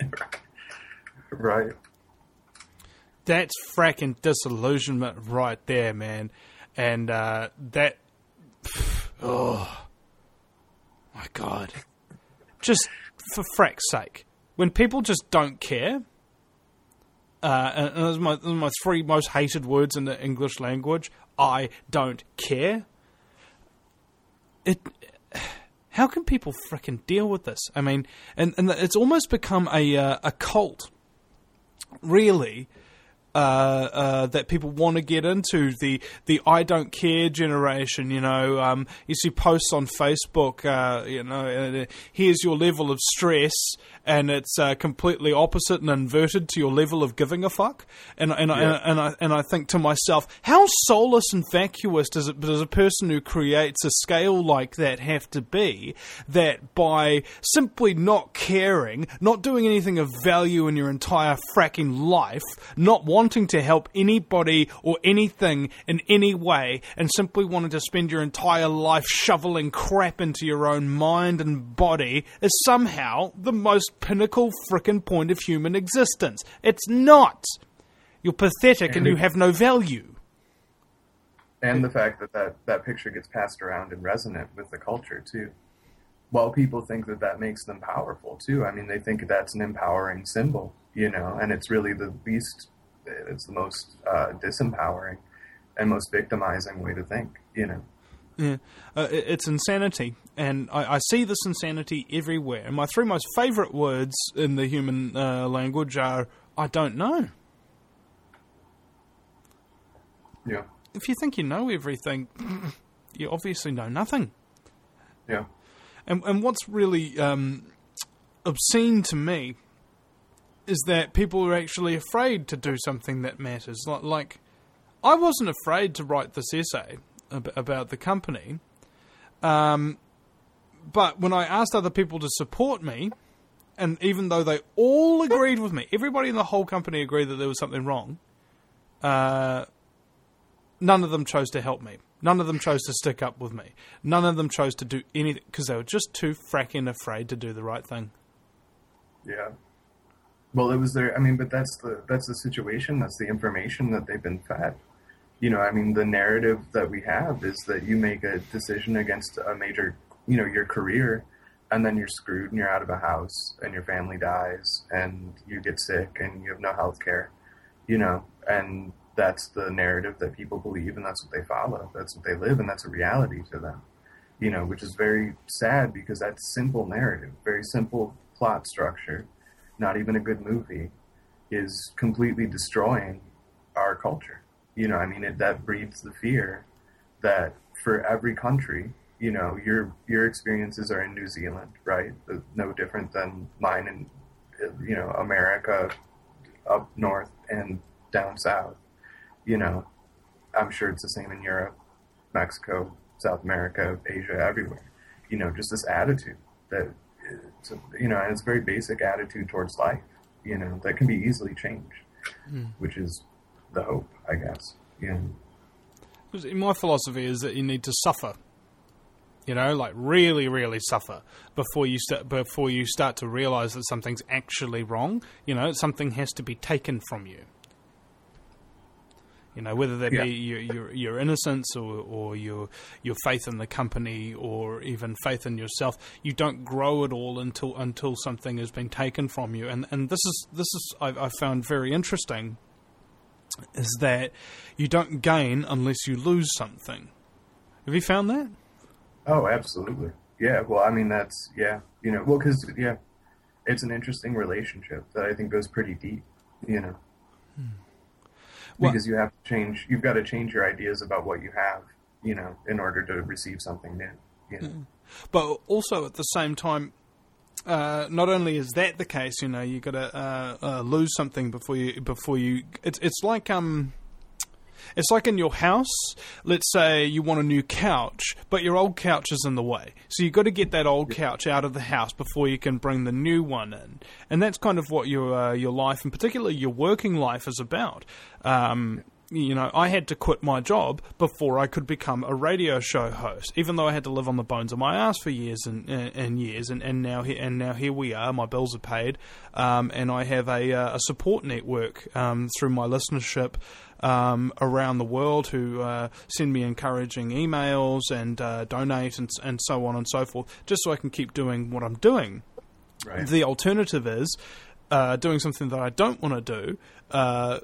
Right. That's fracking disillusionment right there, man. And uh, that... Oh, my God. Just for frack's sake. When people just don't care, uh, and, and those are my, those are my three most hated words in the English language, I don't care. It... How can people frickin' deal with this? I mean, and, and it's almost become a uh, a cult, really, uh, uh, that people want to get into, the the I don't care generation. You know, um, you see posts on Facebook, uh, you know, uh, here's your level of stress, and it's uh, completely opposite and inverted to your level of giving a fuck. And and, Yeah. I, and I and I think to myself, how soulless and vacuous does it does a person who creates a scale like that have to be, that by simply not caring, not doing anything of value in your entire fracking life, not wanting to help anybody or anything in any way, and simply wanting to spend your entire life shoveling crap into your own mind and body, is somehow the most pinnacle frickin' point of human existence. It's not. You're pathetic and you have no value. And the fact that, that that picture gets passed around and resonant with the culture, too. Well, people think that that makes them powerful, too. I mean, they think that's an empowering symbol, you know, and it's really the least, it's the most uh, disempowering and most victimizing way to think, you know. Yeah, uh, it- it's insanity, and I, I see this insanity everywhere. And my three most favourite words in the human uh, language are, I don't know. Yeah. If you think you know everything, you obviously know nothing. Yeah. And and what's really um, obscene to me is that people are actually afraid to do something that matters. Like, like I wasn't afraid to write this essay ab- about the company, um, but when I asked other people to support me, and even though they all agreed with me, everybody in the whole company agreed that there was something wrong, uh, none of them chose to help me. None of them chose to stick up with me. None of them chose to do anything because they were just too fracking afraid to do the right thing. Yeah. Well, it was their, I mean, but that's the, that's the situation. That's the information that they've been fed. You know, I mean, the narrative that we have is that you make a decision against a major, you know, your career, and then you're screwed and you're out of a house and your family dies and you get sick and you have no health care, you know, and that's the narrative that people believe, and that's what they follow. That's what they live, and that's a reality to them, you know, which is very sad because that's simple narrative, very simple plot structure, not even a good movie, is completely destroying our culture. You know, I mean, it, that breeds the fear that for every country, you know, your your experiences are in New Zealand, right? No different than mine in, you know, America, up north and down south. You know, I'm sure it's the same in Europe, Mexico, South America, Asia, everywhere. You know, just this attitude that, it's a, you know, and it's a very basic attitude towards life, you know, that can be easily changed, mm. which is the hope, I guess. Yeah. My philosophy is that you need to suffer, you know, like really, really suffer before you start, before you start to realize that something's actually wrong. You know, something has to be taken from you. You know, whether that Yeah. be your, your your innocence or or your your faith in the company or even faith in yourself, you don't grow it all until until something has been taken from you. And and this is this is I, I found very interesting, is that you don't gain unless you lose something. Have you found that? Oh, absolutely. Yeah. Well, I mean, that's yeah. You know, well, because yeah, it's an interesting relationship that I think goes pretty deep. You know. Hmm. Because you have to change, you've got to change your ideas about what you have, you know, in order to receive something new. You know? But also at the same time, uh, not only is that the case, you know, you got to uh, uh, lose something before you before you. It's it's like um, it's like in your house. Let's say you want a new couch, but your old couch is in the way, so you've got to get that old couch out of the house before you can bring the new one in. And that's kind of what your uh, your life, and particularly your working life, is about. Um, you know, I had to quit my job before I could become a radio show host, even though I had to live on the bones of my ass for years and, and, and years. And, and now he, and now here we are. My bills are paid, um, and I have a, uh, a support network um, through my listenership um, around the world who uh, send me encouraging emails and uh, donate and, and so on and so forth, just so I can keep doing what I'm doing. Right. The alternative is uh, doing something that I don't want to do, uh,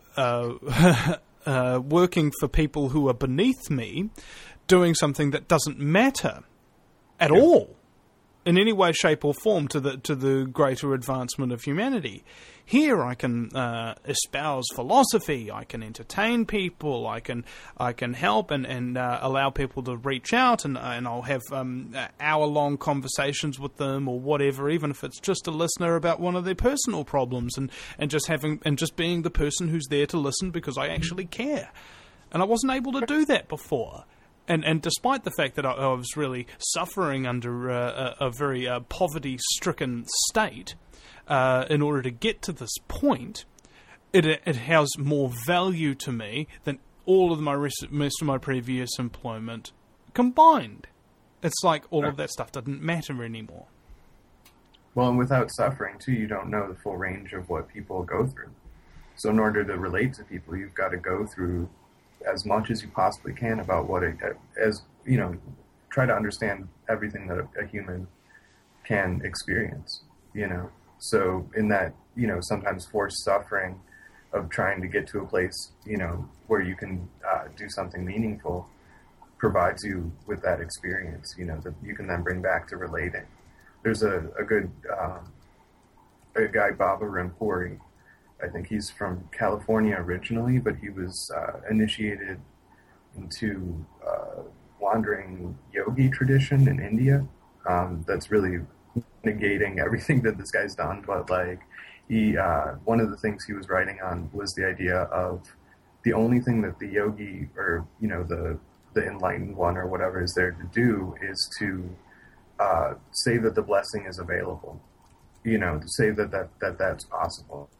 uh, uh, working for people who are beneath me, doing something that doesn't matter at Yeah. all in any way, shape, or form to the to the greater advancement of humanity. Here, I can uh, espouse philosophy. I can entertain people. I can I can help and and uh, allow people to reach out, and and I'll have um, hour long conversations with them or whatever, even if it's just a listener about one of their personal problems, and, and just having and just being the person who's there to listen because I actually care. And I wasn't able to do that before. And and despite the fact that I, I was really suffering under uh, a, a very uh, poverty-stricken state, uh, in order to get to this point, it it has more value to me than all of my rest, most of my previous employment combined. It's like all of that stuff doesn't matter anymore. Well, and without suffering, too, you don't know the full range of what people go through. So in order to relate to people, you've got to go through as much as you possibly can about what it, as, you know, try to understand everything that a, a human can experience, you know. So in that, you know, sometimes forced suffering of trying to get to a place, you know, where you can uh, do something meaningful provides you with that experience, you know, that you can then bring back to relating. There's a, a good, um, a guy, Baba Rinpoche. I think he's from California originally, but he was uh, initiated into uh, wandering yogi tradition in India. Um, that's really negating everything that this guy's done. But like, he, uh, one of the things he was writing on was the idea of the only thing that the yogi or you know the the enlightened one or whatever is there to do is to uh, say that the blessing is available. You know, to say that that, that that's possible.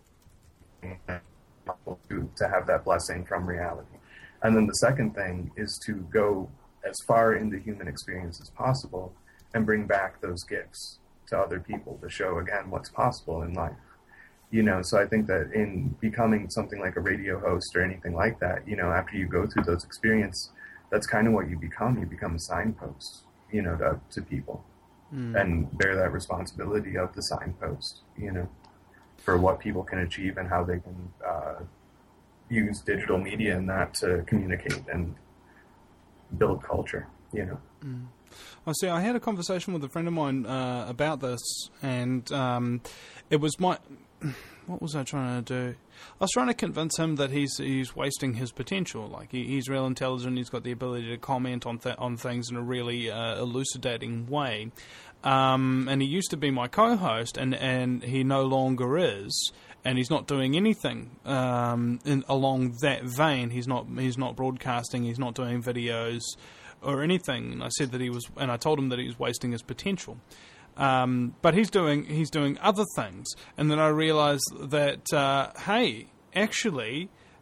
To, to have that blessing from reality. And then the second thing is to go as far into human experience as possible and bring back those gifts to other people to show again what's possible in life. You know, so I think that in becoming something like a radio host or anything like that, you know, after you go through those experiences, that's kind of what you become. You become a signpost, you know, to, to people mm. and bear that responsibility of the signpost, you know, for what people can achieve and how they can uh, use digital media in that to communicate and build culture, you know. Mm. I see. I had a conversation with a friend of mine uh, about this, and um, it was my. What was I trying to do? I was trying to convince him that he's he's wasting his potential. Like he, he's real intelligent. He's got the ability to comment on th- on things in a really uh, elucidating way. Um, and he used to be my co-host, and, and he no longer is. And he's not doing anything um, in, along that vein. He's not he's not broadcasting. He's not doing videos or anything. And I said that he was, and I told him that he was wasting his potential. Um, but he's doing he's doing other things. And then I realized that uh, hey, actually,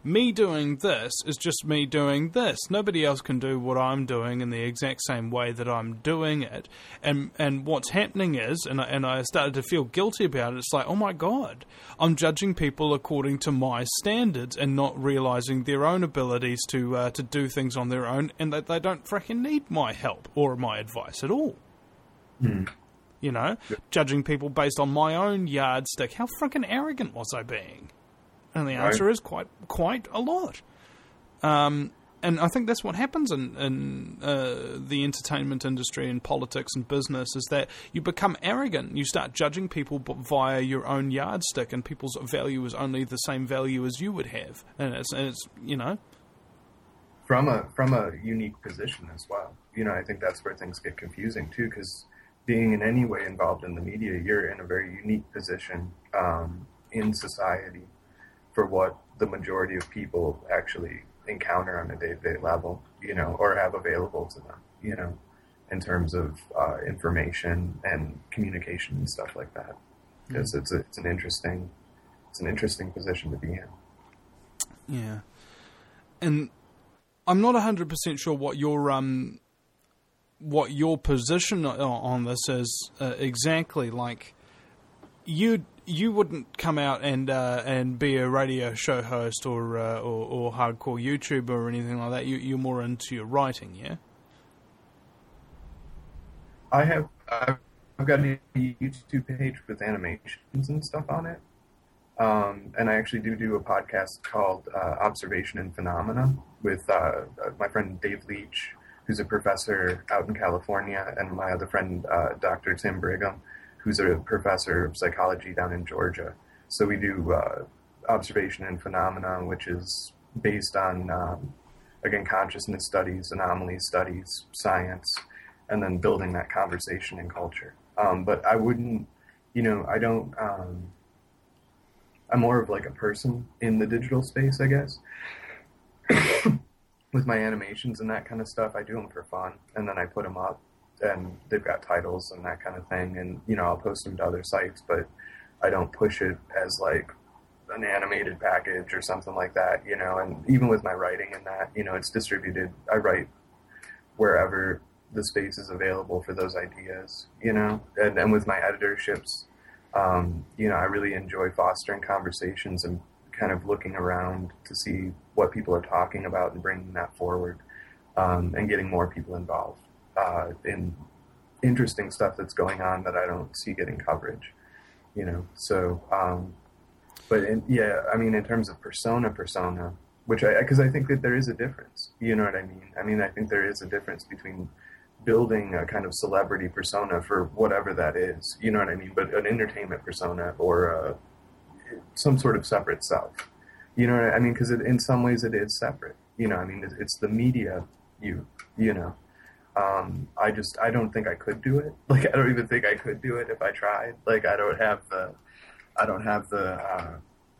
me doing this is just me doing this. Nobody else can do what I'm doing in the exact same way that I'm doing it. And and what's happening is, and I, and I started to feel guilty about it, it's like, oh my God, I'm judging people according to my standards and not realizing their own abilities to uh, to do things on their own, and that they don't freaking need my help or my advice at all. Mm. You know, yep. Judging people based on my own yardstick. How freaking arrogant was I being? And the answer right. is quite quite a lot. Um, and I think that's what happens in, in uh, the entertainment industry and politics and business, is that you become arrogant. You start judging people via your own yardstick, and people's value is only the same value as you would have. And it's, and it's you know... From a, from a unique position as well. You know, I think that's where things get confusing, too, because being in any way involved in the media, you're in a very unique position um, in society for what the majority of people actually encounter on a day-to-day level, you know, or have available to them, you know, in terms of uh, information and communication and stuff like that. Because mm-hmm. it's a, it's an interesting, it's an interesting position to be in. Yeah, and I'm not one hundred percent sure what your um. what your position on this is uh, exactly. Like, you you wouldn't come out and uh, and be a radio show host or, uh, or or hardcore YouTuber or anything like that. You you're more into your writing, yeah. I have I've got a YouTube page with animations and stuff on it, um, and I actually do do a podcast called uh, Observation and Phenomena with uh, my friend Dave Leach, who's a professor out in California, and my other friend, uh, Doctor Tim Brigham, who's a professor of psychology down in Georgia. So we do uh, observation and phenomena, which is based on, um, again, consciousness studies, anomaly studies, science, and then building that conversation and culture. Um, but I wouldn't, you know, I don't, um, I'm more of like a person in the digital space, I guess. With my animations and that kind of stuff, I do them for fun, and then I put them up, and they've got titles and that kind of thing, and, you know, I'll post them to other sites, but I don't push it as, like, an animated package or something like that, you know, and even with my writing and that, you know, it's distributed. I write wherever the space is available for those ideas, you know, and, and with my editorships, um, you know, I really enjoy fostering conversations and kind of looking around to see what people are talking about and bringing that forward, um, and getting more people involved uh, in interesting stuff that's going on that I don't see getting coverage, you know. So, um, but in, yeah, I mean, in terms of persona, persona, which I, because I think that there is a difference, you know what I mean? I mean, I think there is a difference between building a kind of celebrity persona for whatever that is, you know what I mean? But an entertainment persona or a some sort of separate self, you know what I mean? Because in some ways it is separate, you know. I mean, it's the media, you, you know. Um, I just, I don't think I could do it. Like, I don't even think I could do it if I tried. Like, I don't have the, I don't have the, uh,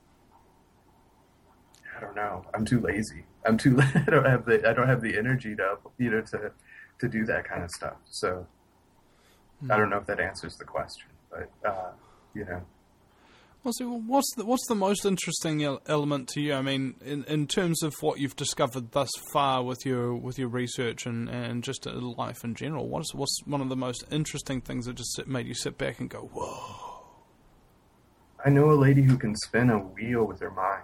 I don't know. I'm too lazy. I'm too. I don't have the. I don't have the energy to, you know, to, to do that kind of stuff. So, mm. I don't know if that answers the question, but uh, you know. Well, so what's the, what's the most interesting element to you? I mean, in, in terms of what you've discovered thus far with your with your research and, and just life in general, what's what's one of the most interesting things that just made you sit back and go, whoa? I know a lady who can spin a wheel with her mind.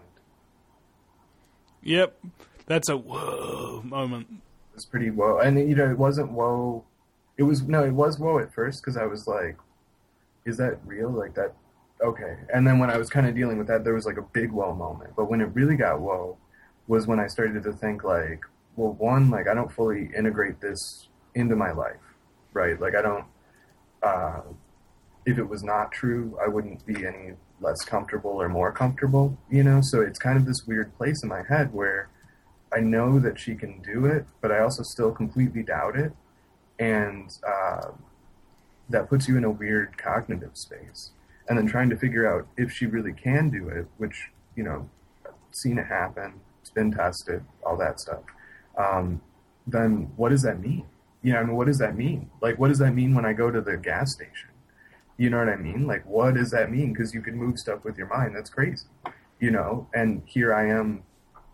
Yep, that's a whoa moment. It's pretty whoa, and you know, it wasn't whoa. It was no, it was whoa at first because I was like, "Is that real?" Like that. Okay. And then when I was kind of dealing with that, there was like a big whoa moment. But when it really got whoa was when I started to think like, well, one, like I don't fully integrate this into my life, right? Like I don't, uh, if it was not true, I wouldn't be any less comfortable or more comfortable, you know? So it's kind of this weird place in my head where I know that she can do it, but I also still completely doubt it. And uh, that puts you in a weird cognitive space. And then trying to figure out if she really can do it, which, you know, I've seen it happen, it's been tested, all that stuff. Um, then what does that mean? You know, I mean, what does that mean? Like, what does that mean when I go to the gas station? You know what I mean? Like, what does that mean? Because you can move stuff with your mind. That's crazy, you know? And here I am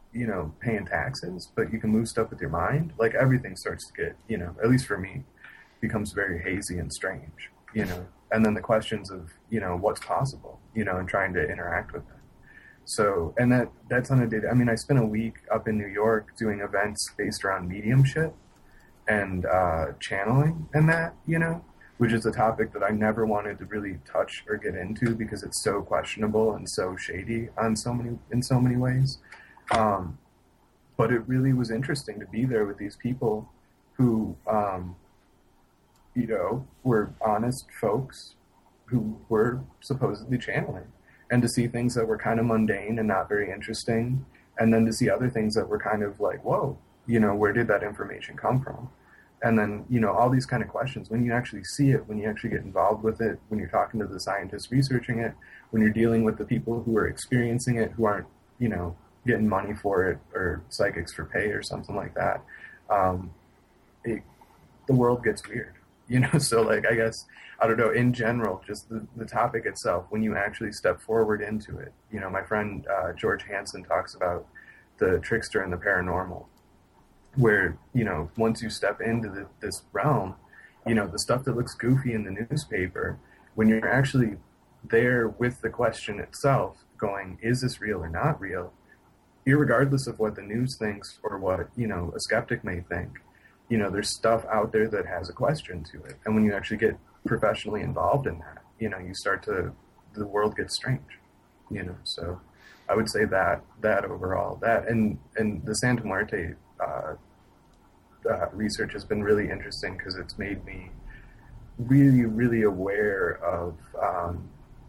you know, paying taxes, but you can move stuff with your mind. Like everything starts to get, you know, at least for me, becomes very hazy and strange, you know. And then the questions of, you know, what's possible, you know, and trying to interact with them. So, and that that's on a day. I mean, I spent a week up in New York doing events based around mediumship and uh, channeling and that, you know, which is a topic that I never wanted to really touch or get into because it's so questionable and so shady on so many in so many ways. Um, but it really was interesting to be there with these people who, um, you know, were honest folks who were supposedly channeling, and to see things that were kind of mundane and not very interesting, and then to see other things that were kind of like, whoa, you know, where did that information come from? And then, you know, all these kind of questions, when you actually see it, when you actually get involved with it, when you're talking to the scientists researching it, when you're dealing with the people who are experiencing it, who aren't, you know, getting money for it or psychics for pay or something like that, um, it, the world gets weird, you know? So like, I guess, I don't know, in general, just the, the topic itself, when you actually step forward into it, you know, my friend uh, George Hansen talks about the trickster and the paranormal, where, you know, once you step into the, this realm, you know, the stuff that looks goofy in the newspaper, when you're actually there with the question itself going, is this real or not real, irregardless of what the news thinks or what, you know, a skeptic may think, you know, there's stuff out there that has a question to it. And when you actually get professionally involved in that, you know, you start to, the world gets strange, you know, so I would say that, that overall, that, and, and the Santa Muerte Uh, uh, research has been really interesting because it's made me really, really aware of um,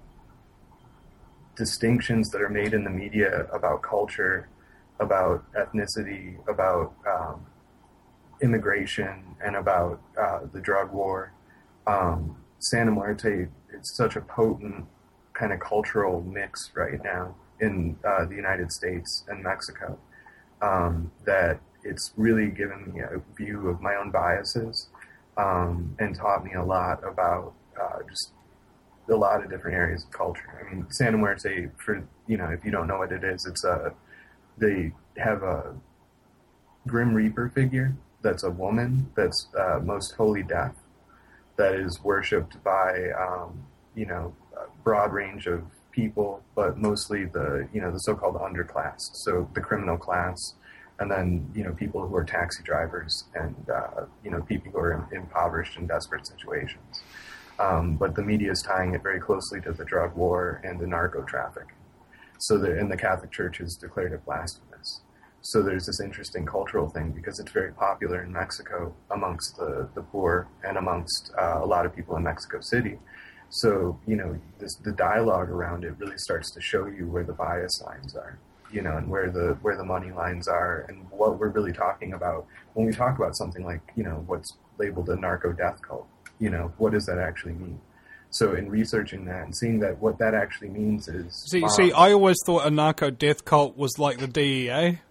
distinctions that are made in the media about culture, about ethnicity, about um, immigration, and about uh, the drug war. Um, Santa Muerte, it's such a potent kind of cultural mix right now in uh, the United States and Mexico um, that it's really given me a view of my own biases um, and taught me a lot about uh, just a lot of different areas of culture. I mean, Santa Muerte, for, you know, if you don't know what it is, it's a, they have a Grim Reaper figure that's a woman that's uh, most holy death that is worshipped by, um, you know, a broad range of people, but mostly the, you know, the so-called underclass, so the criminal class. And then, you know, people who are taxi drivers and, uh, you know, people who are in, impoverished and desperate situations. Um, but the media is tying it very closely to the drug war and the narco trafficking. So the, and the Catholic Church has declared it blasphemous. So there's this interesting cultural thing because it's very popular in Mexico amongst the, the poor and amongst uh, a lot of people in Mexico City. So, you know, this, the dialogue around it really starts to show you where the bias lines are, you know, and where the where the money lines are, and what we're really talking about when we talk about something like, you know, what's labeled a narco death cult. You know, what does that actually mean? So in researching that and seeing that what that actually means is... See, um, see I always thought a narco death cult was like the D E A.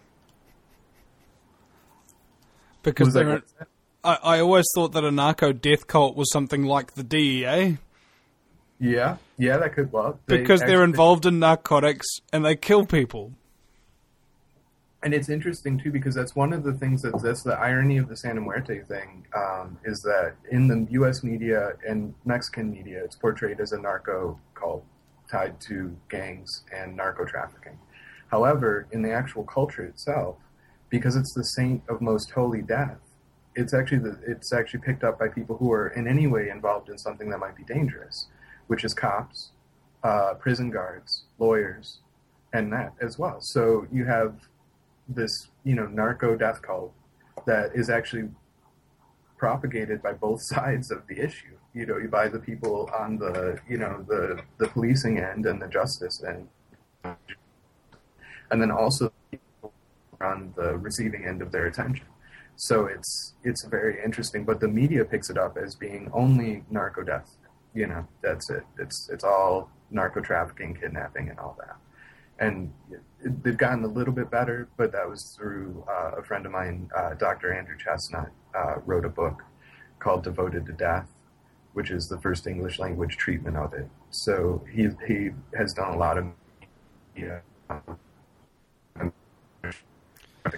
Because they're... I, I always thought that a narco death cult was something like the D E A. Yeah, yeah, that could well. They because they're involved in narcotics and they kill people. And it's interesting too because that's one of the things that that's the irony of the Santa Muerte thing um, is that in the U S media and Mexican media, it's portrayed as a narco cult tied to gangs and narco trafficking. However, in the actual culture itself, because it's the saint of most holy death, it's actually the, it's actually picked up by people who are in any way involved in something that might be dangerous, which is cops, uh, prison guards, lawyers, and that as well. So you have this, you know, narco death cult that is actually propagated by both sides of the issue. You know, by the people on the, you know, the, the policing end and the justice end. And then also on the receiving end of their attention. So it's it's very interesting, but the media picks it up as being only narco death. You know, that's it. It's it's all narco trafficking, kidnapping, and all that. And it, they've gotten a little bit better, but that was through uh, a friend of mine, uh, Doctor Andrew Chestnut, uh, wrote a book called Devoted to Death, which is the first English language treatment of it. So he he has done a lot of media. Um,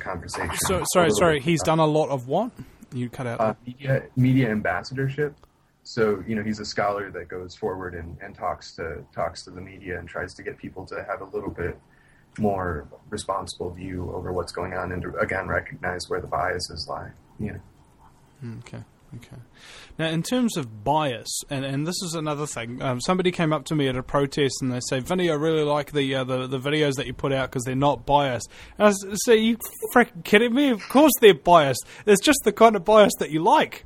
conversation. So sorry, sorry. He's done a lot of what? You cut out. Uh, media, media ambassadorship. So, you know, he's a scholar that goes forward and, and talks to talks to the media and tries to get people to have a little bit more responsible view over what's going on and to, again, recognize where the biases lie, you know. Okay. Okay. Now, in terms of bias, and, and this is another thing, um, somebody came up to me at a protest and they say, Vinny, I really like the uh, the, the videos that you put out because they're not biased. And I was, so you freaking kidding me? Of course they're biased. It's just the kind of bias that you like.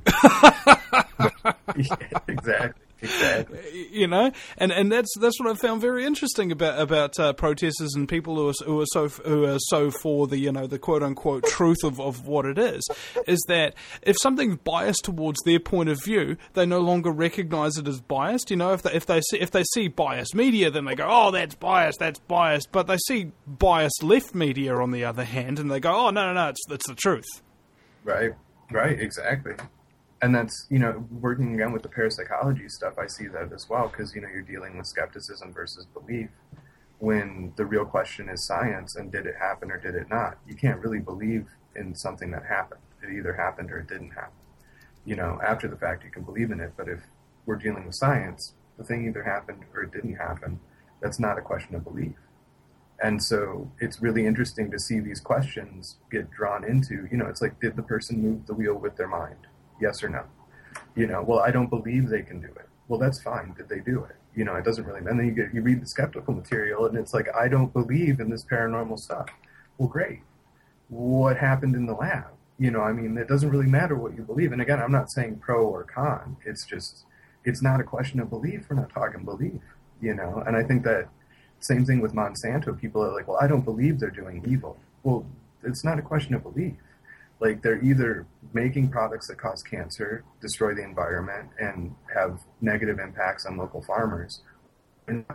Yeah, exactly. Exactly. You know, and, and that's that's what I found very interesting about about uh, protesters and people who are who are so who are so for the you know the quote unquote truth of, of what it is, is that if something's biased towards their point of view, they no longer recognise it as biased. You know, if they if they see if they see biased media, then they go, oh, that's biased, that's biased. But they see biased left media on the other hand, and they go, oh, no, no, no, it's it's the truth. Right. Right. Exactly. And that's, you know, working again with the parapsychology stuff, I see that as well, because, you know, you're dealing with skepticism versus belief when the real question is science and did it happen or did it not? You can't really believe in something that happened. It either happened or it didn't happen. You know, after the fact, you can believe in it, but if we're dealing with science, the thing either happened or it didn't happen. That's not a question of belief. And so it's really interesting to see these questions get drawn into, you know, it's like, did the person move the wheel with their mind? Yes or no? You know, well, I don't believe they can do it. Well, that's fine. Did they do it? You know, it doesn't really, and then you get, you read the skeptical material and it's like, I don't believe in this paranormal stuff. Well, great. What happened in the lab? You know, I mean, it doesn't really matter what you believe. And again, I'm not saying pro or con. It's just, it's not a question of belief. We're not talking belief, you know? And I think that same thing with Monsanto. People are like, well, I don't believe they're doing evil. Well, it's not a question of belief. Like, they're either making products that cause cancer, destroy the environment, and have negative impacts on local farmers. And,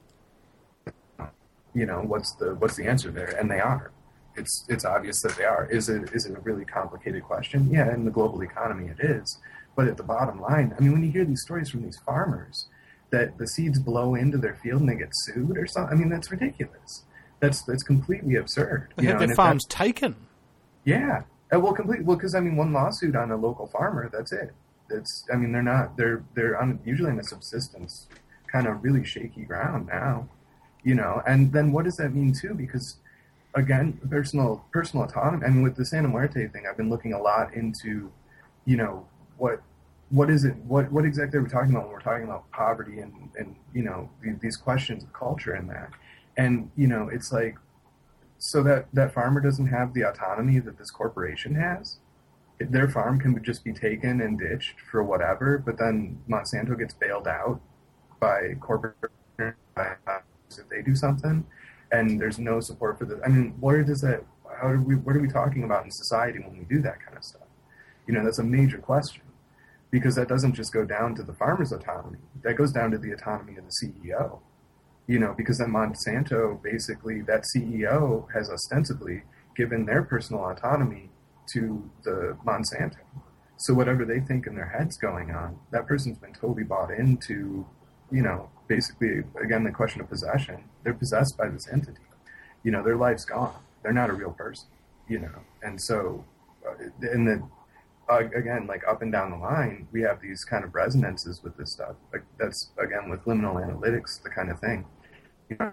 you know, what's the what's the answer there? And they are. It's it's obvious that they are. Is it is it a really complicated question? Yeah, in the global economy it is. But at the bottom line, I mean, when you hear these stories from these farmers that the seeds blow into their field and they get sued or something, I mean, that's ridiculous. That's that's completely absurd. They have their farms taken. Yeah. Uh, well, complete. Well, because I mean, one lawsuit on a local farmer, that's it. That's. I mean, they're not. They're they're on, usually in a subsistence, kind of really shaky ground now, you know. And then what does that mean too? Because again, personal personal autonomy. I mean, with the Santa Muerte thing, I've been looking a lot into, you know, what what is it? What what exactly are we talking about when we're talking about poverty and and you know these, these questions of culture and that. And you know, it's like. So that, that farmer doesn't have the autonomy that this corporation has. Their farm can just be taken and ditched for whatever, but then Monsanto gets bailed out by corporate by, uh, if they do something, and there's no support for the. I mean, where does that? How do we? What are we talking about in society when we do that kind of stuff? You know, that's a major question, because that doesn't just go down to the farmer's autonomy. That goes down to the autonomy of the C E O. You know, because then Monsanto, basically, that C E O has ostensibly given their personal autonomy to the Monsanto. So whatever they think in their head's going on, that person's been totally bought into, you know, basically, again, the question of possession. They're possessed by this entity. You know, their life's gone. They're not a real person, you know. And so, uh, and then, uh, again, like up and down the line, we have these kind of resonances with this stuff. Like that's, again, with liminal analytics, the kind of thing. You know,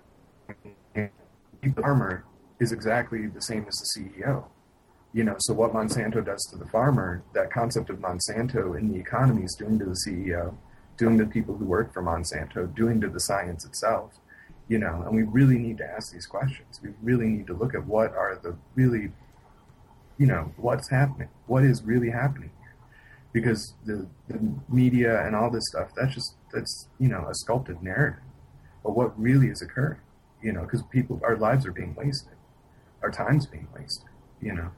the farmer is exactly the same as the C E O. You know, so what Monsanto does to the farmer, that concept of Monsanto in the economy is doing to the C E O, doing to people who work for Monsanto, doing to the science itself. You know, and we really need to ask these questions. We really need to look at what are the really, you know, what's happening? What is really happening here? Because the, the media and all this stuff, that's just, that's, you know, a sculpted narrative. But what really is occurring, you know, because people, our lives are being wasted. Our time's being wasted, you know.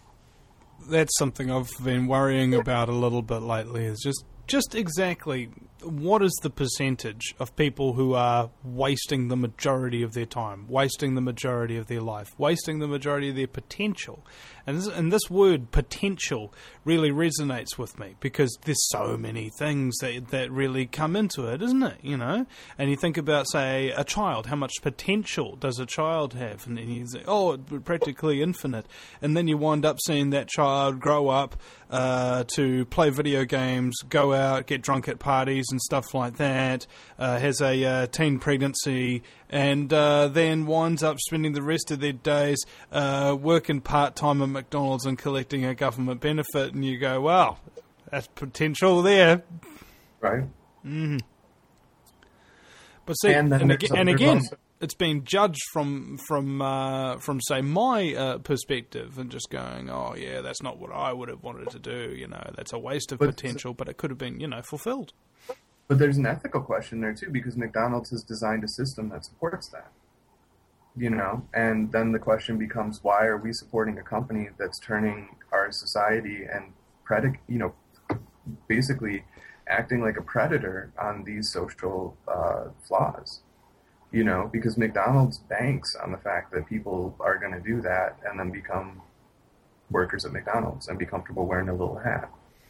That's something I've been worrying about a little bit lately, is just, just exactly what is the percentage of people who are wasting the majority of their time, wasting the majority of their life, wasting the majority of their potential? And this, and this word potential really resonates with me because there's so many things that that really come into it, isn't it? You know, and you think about, say, a child. How much potential does a child have? And then you say, oh, it's practically infinite. And then you wind up seeing that child grow up uh, to play video games, go out, get drunk at parties and stuff like that, uh, has a uh, teen pregnancy, and uh, then winds up spending the rest of their days uh, working part-time at McDonald's and collecting a government benefit, and you go, wow, that's potential there. Right. Mm-hmm. But see, and, and, ag- and again, also- it's been judged from, from, uh, from say, my uh, perspective, and just going, oh, yeah, that's not what I would have wanted to do, you know, that's a waste of but potential, but it could have been, you know, fulfilled. But there's an ethical question there, too, because McDonald's has designed a system that supports that. You know, and then the question becomes, why are we supporting a company that's turning our society and, predic- you know, basically acting like a predator on these social uh, flaws? You know, because McDonald's banks on the fact that people are going to do that and then become workers at McDonald's and be comfortable wearing a little hat.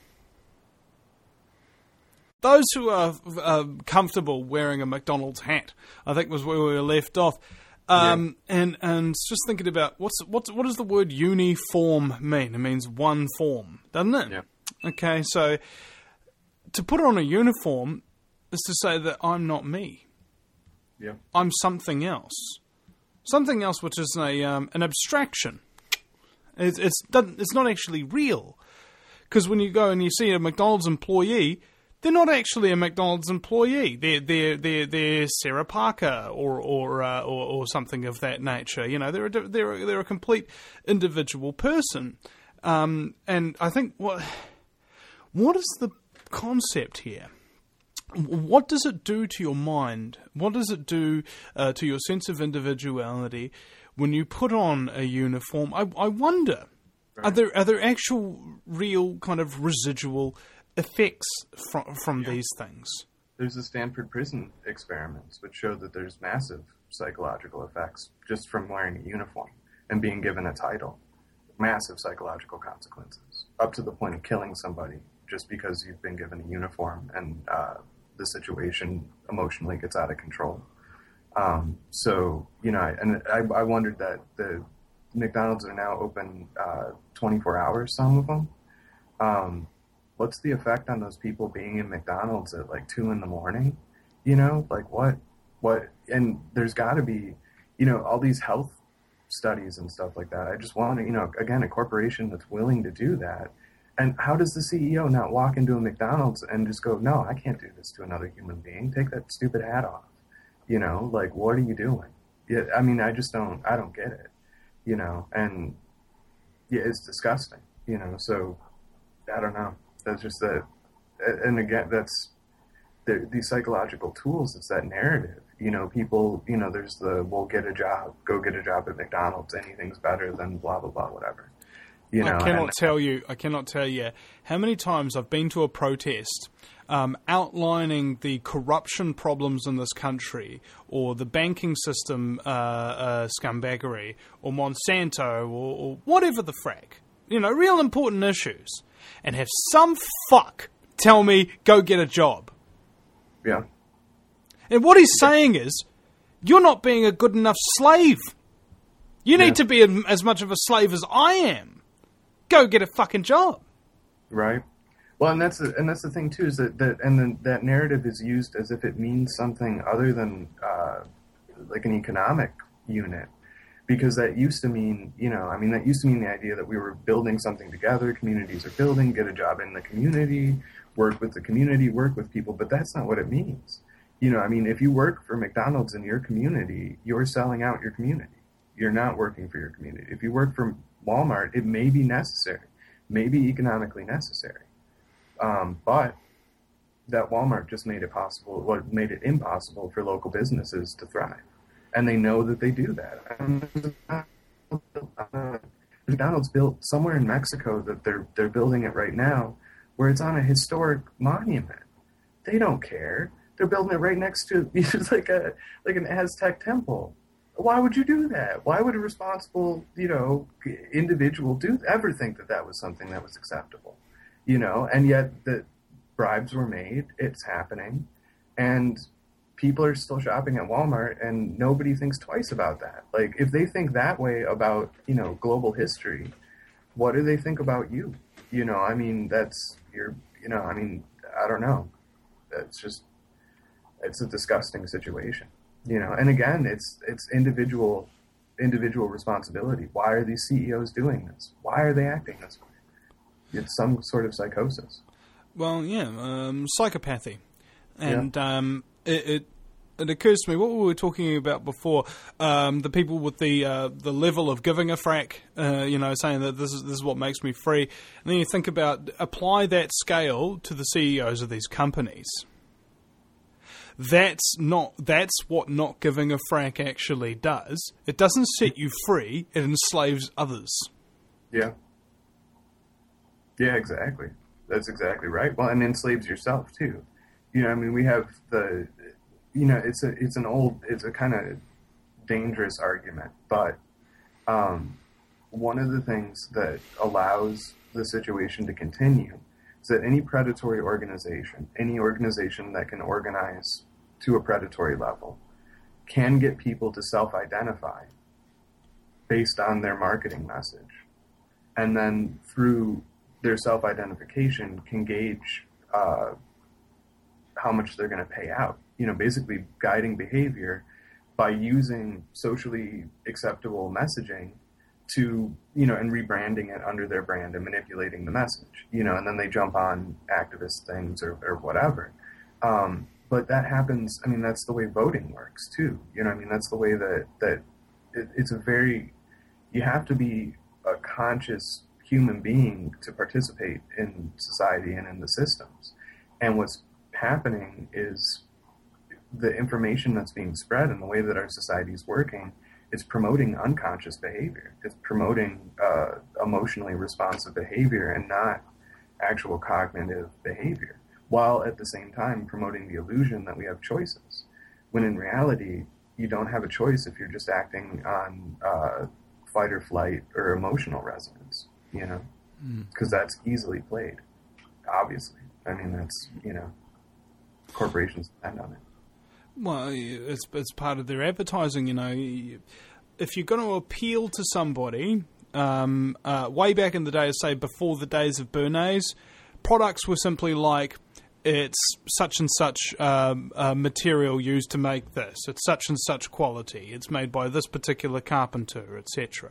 Those who are uh, comfortable wearing a McDonald's hat, I think was where we were left off. Um, yeah. and, and just thinking about what's, what's, what does the word uniform mean? It means one form, doesn't it? Yeah. Okay, so to put on a uniform is to say that I'm not me. Yeah. I'm something else. Something else which is a um, an abstraction. It's, it's, it's not actually real. Because when you go and you see a McDonald's employee, they're not actually a McDonald's employee. They're they're they're they're Sarah Parker or or uh, or, or something of that nature. You know, they're a, they're they're a complete individual person. Um, and I think what what is the concept here? What does it do to your mind? What does it do uh, to your sense of individuality when you put on a uniform? I, I wonder, right. are there are there actual, real kind of residual effects from from yeah. these things? There's the Stanford prison experiments, which show that there's massive psychological effects just from wearing a uniform and being given a title. Massive psychological consequences, up to the point of killing somebody just because you've been given a uniform and uh, the situation emotionally gets out of control. Um, so, you know, and I, I wondered that the McDonald's are now open uh, twenty-four hours, some of them. Um, what's the effect on those people being in McDonald's at like two in the morning? You know, like what, what, and there's gotta be, you know, all these health studies and stuff like that. I just want to, you know, again, a corporation that's willing to do that. And how does the C E O not walk into a McDonald's and just go, no, I can't do this to another human being. Take that stupid hat off. You know, like, what are you doing? Yeah, I mean, I just don't, I don't get it, you know, and yeah, it's disgusting, you know, so I don't know. That's just that. And again, that's the, these psychological tools. It's that narrative, you know, people, you know, there's the, well, get a job, go get a job at McDonald's. Anything's better than blah, blah, blah, whatever. You know, I cannot and, tell you, I cannot tell you how many times I've been to a protest um, outlining the corruption problems in this country, or the banking system uh, uh, scumbaggery, or Monsanto, or, or whatever the frack. You know, real important issues. And have some fuck tell me, go get a job. Yeah. And what he's yeah. saying is, you're not being a good enough slave. You need yeah. to be as much of a slave as I am. Go get a fucking job. Right. Well, and that's the, and that's the thing too, is that, that and then that narrative is used as if it means something other than uh, like an economic unit, because that used to mean, you know, I mean, that used to mean the idea that we were building something together. Communities are building, get a job in the community, work with the community, work with people. But that's not what it means. You know, I mean, if you work for McDonald's in your community, you're selling out your community. You're not working for your community. If you work for Walmart, it may be necessary, may be economically necessary. Um, but that Walmart just made it possible, what made it impossible for local businesses to thrive. And they know that they do that. McDonald's built somewhere in Mexico that they're they're building it right now, where it's on a historic monument They don't care. They're building it right next to it's like a like an Aztec temple. Why would you do that? Why would a responsible, you know, individual do ever think that that was something that was acceptable? You know, and yet the bribes were made. It's happening, and people are still shopping at Walmart, and nobody thinks twice about that. Like, if they think that way about, you know, global history, what do they think about you? You know, I mean, that's you're, you know, I mean, I don't know. It's just, it's a disgusting situation. You know, and again, it's it's individual individual responsibility. Why are these C E Os doing this? Why are they acting this way? It's some sort of psychosis. Well, yeah, um, psychopathy, and yeah. um, it, it it occurs to me what we were talking about before. Um, the people with the uh, the level of giving a frack, uh, you know, saying that this is this is what makes me free, and then you think about apply that scale to the C E Os of these companies. That's not. That's what not giving a frack actually does. It doesn't set you free. It enslaves others. Yeah. Yeah, exactly. That's exactly right. Well, and enslaves yourself too. You know, I mean, we have the. You know, it's a it's an old it's a kind of dangerous argument, but um, one of the things that allows the situation to continue is that any predatory organization, any organization that can organize to a predatory level, can get people to self-identify based on their marketing message. And then through their self-identification can gauge uh, how much they're going to pay out. You know, basically guiding behavior by using socially acceptable messaging to, you know, and rebranding it under their brand and manipulating the message, you know, and then they jump on activist things or, or whatever. Um, but that happens, I mean, that's the way voting works too. You know, I mean, that's the way that, that it, it's a very, you have to be a conscious human being to participate in society and in the systems. And what's happening is the information that's being spread and the way that our society is working is promoting unconscious behavior. It's promoting uh, emotionally responsive behavior and not actual cognitive behavior, while at the same time promoting the illusion that we have choices, when in reality, you don't have a choice if you're just acting on uh, fight or flight or emotional resonance, you know, because mm. that's easily played, obviously. I mean, that's, you know, corporations depend on it. Well, it's it's part of their advertising, you know. If you're going to appeal to somebody, um, uh, way back in the days, say before the days of Bernays, products were simply like, it's such and such um, uh, material used to make this. It's such and such quality. It's made by this particular carpenter, et cetera.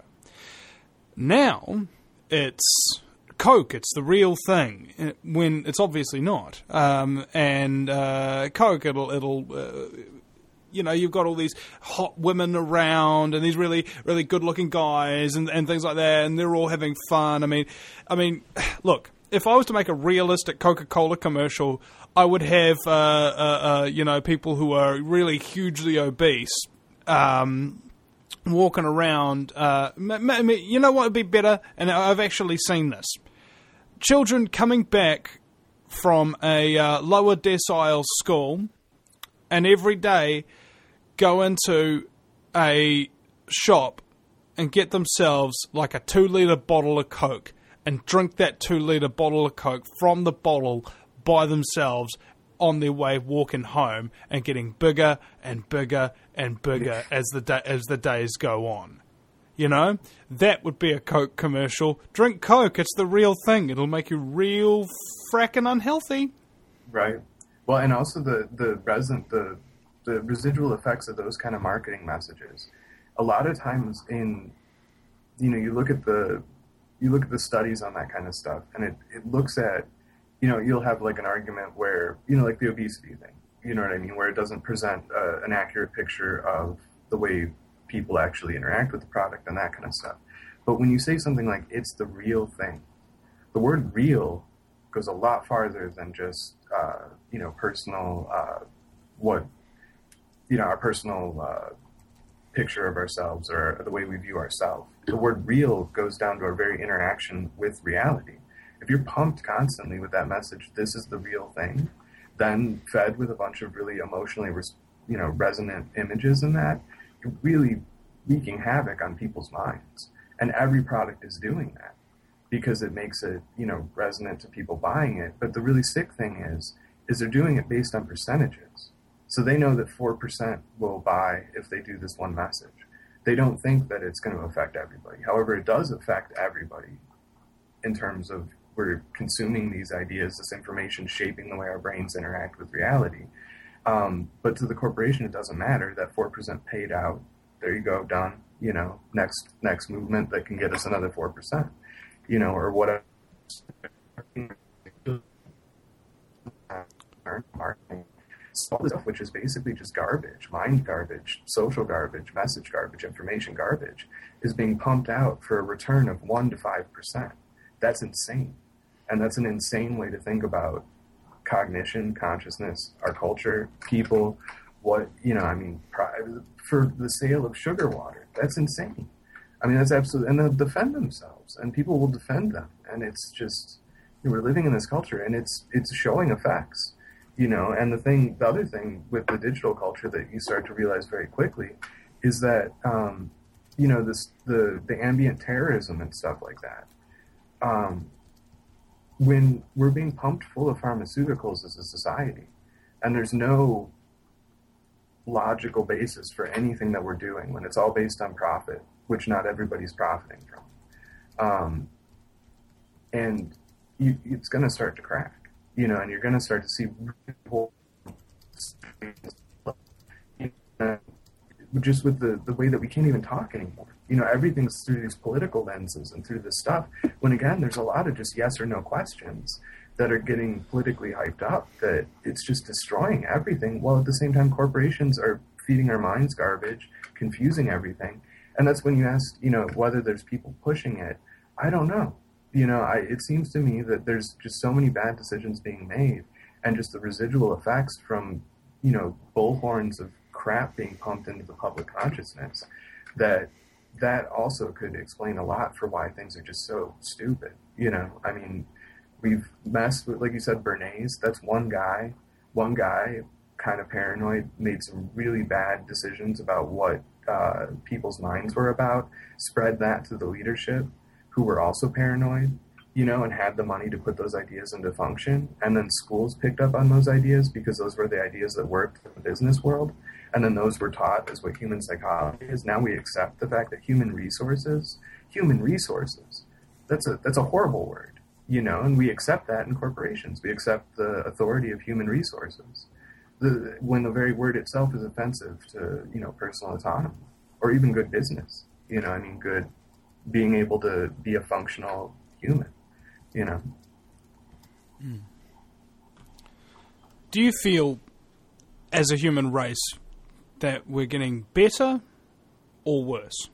Now, it's Coke, it's the real thing, when it's obviously not. Um, and uh, Coke, it'll, it'll uh, you know, you've got all these hot women around and these really, really good-looking guys and, and things like that, and they're all having fun. I mean, I mean, look, if I was to make a realistic Coca-Cola commercial, I would have, uh, uh, uh, you know, people who are really hugely obese, um, walking around. Uh, you know what would be better? And I've actually seen this. Children coming back from a uh, lower decile school and every day go into a shop and get themselves like a two-litre bottle of Coke and drink that two-litre bottle of Coke from the bottle by themselves on their way walking home and getting bigger and bigger and bigger as the da- as the days go on. You know, that would be a Coke commercial. Drink Coke, it's the real thing. It'll make you real frackin' unhealthy. Right. Well, and also the, the resin, the the residual effects of those kind of marketing messages. A lot of times in, you know, you look at the you look at the studies on that kind of stuff, and it, it looks at, you know, you'll have like an argument where, you know, like the obesity thing, you know what I mean, where it doesn't present uh, an accurate picture of the way people actually interact with the product and that kind of stuff. But when you say something like, it's the real thing, the word real goes a lot farther than just, uh, you know, personal, uh, what, you know, our personal uh, picture of ourselves or the way we view ourselves. The word real goes down to our very interaction with reality. If you're pumped constantly with that message, this is the real thing, then fed with a bunch of really emotionally, res- you know, resonant images in that, you're really wreaking havoc on people's minds. And every product is doing that because it makes it, you know, resonant to people buying it. But the really sick thing is, is they're doing it based on percentages. So they know that four percent will buy if they do this one message. They don't think that it's going to affect everybody. However, it does affect everybody in terms of we're consuming these ideas, this information shaping the way our brains interact with reality. Um, but to the corporation, it doesn't matter. That four percent paid out. There you go, done. You know, next next movement that can get us another four percent. You know, or whatever. Stuff which is basically just garbage, mind garbage, social garbage, message garbage, information garbage, is being pumped out for a return of one to five percent. That's insane, and that's an insane way to think about cognition, consciousness, our culture, people. What you know, I mean, for the sale of sugar water, that's insane. I mean, that's absolutely, and they'll defend themselves, and people will defend them, and it's just you know, we're living in this culture, and it's it's showing effects. You know, and the thing, the other thing with the digital culture that you start to realize very quickly is that, um, you know, this the, the ambient terrorism and stuff like that. Um, when we're being pumped full of pharmaceuticals as a society, and there's no logical basis for anything that we're doing when it's all based on profit, which not everybody's profiting from, um, and you, it's going to start to crack. You know, and you're going to start to see just with the, the way that we can't even talk anymore. You know, everything's through these political lenses and through this stuff. When, again, there's a lot of just yes or no questions that are getting politically hyped up, that it's just destroying everything, while at the same time corporations are feeding our minds garbage, confusing everything. And that's when you ask, you know, whether there's people pushing it. I don't know. You know, I, it seems to me that there's just so many bad decisions being made, and just the residual effects from, you know, bullhorns of crap being pumped into the public consciousness, that that also could explain a lot for why things are just so stupid. You know, I mean, we've messed with, like you said, Bernays. That's one guy, one guy, kind of paranoid, made some really bad decisions about what uh, people's minds were about, spread that to the leadership, who were also paranoid, you know, and had the money to put those ideas into function. And then schools picked up on those ideas because those were the ideas that worked in the business world. And then those were taught as what human psychology is. Now we accept the fact that human resources, human resources, that's a that's a horrible word, you know, and we accept that in corporations. We accept the authority of human resources. The, when the very word itself is offensive to, you know, personal autonomy or even good business, you know, I mean, good, being able to be a functional human, you know. Mm. Do you feel, as a human race, that we're getting better or worse?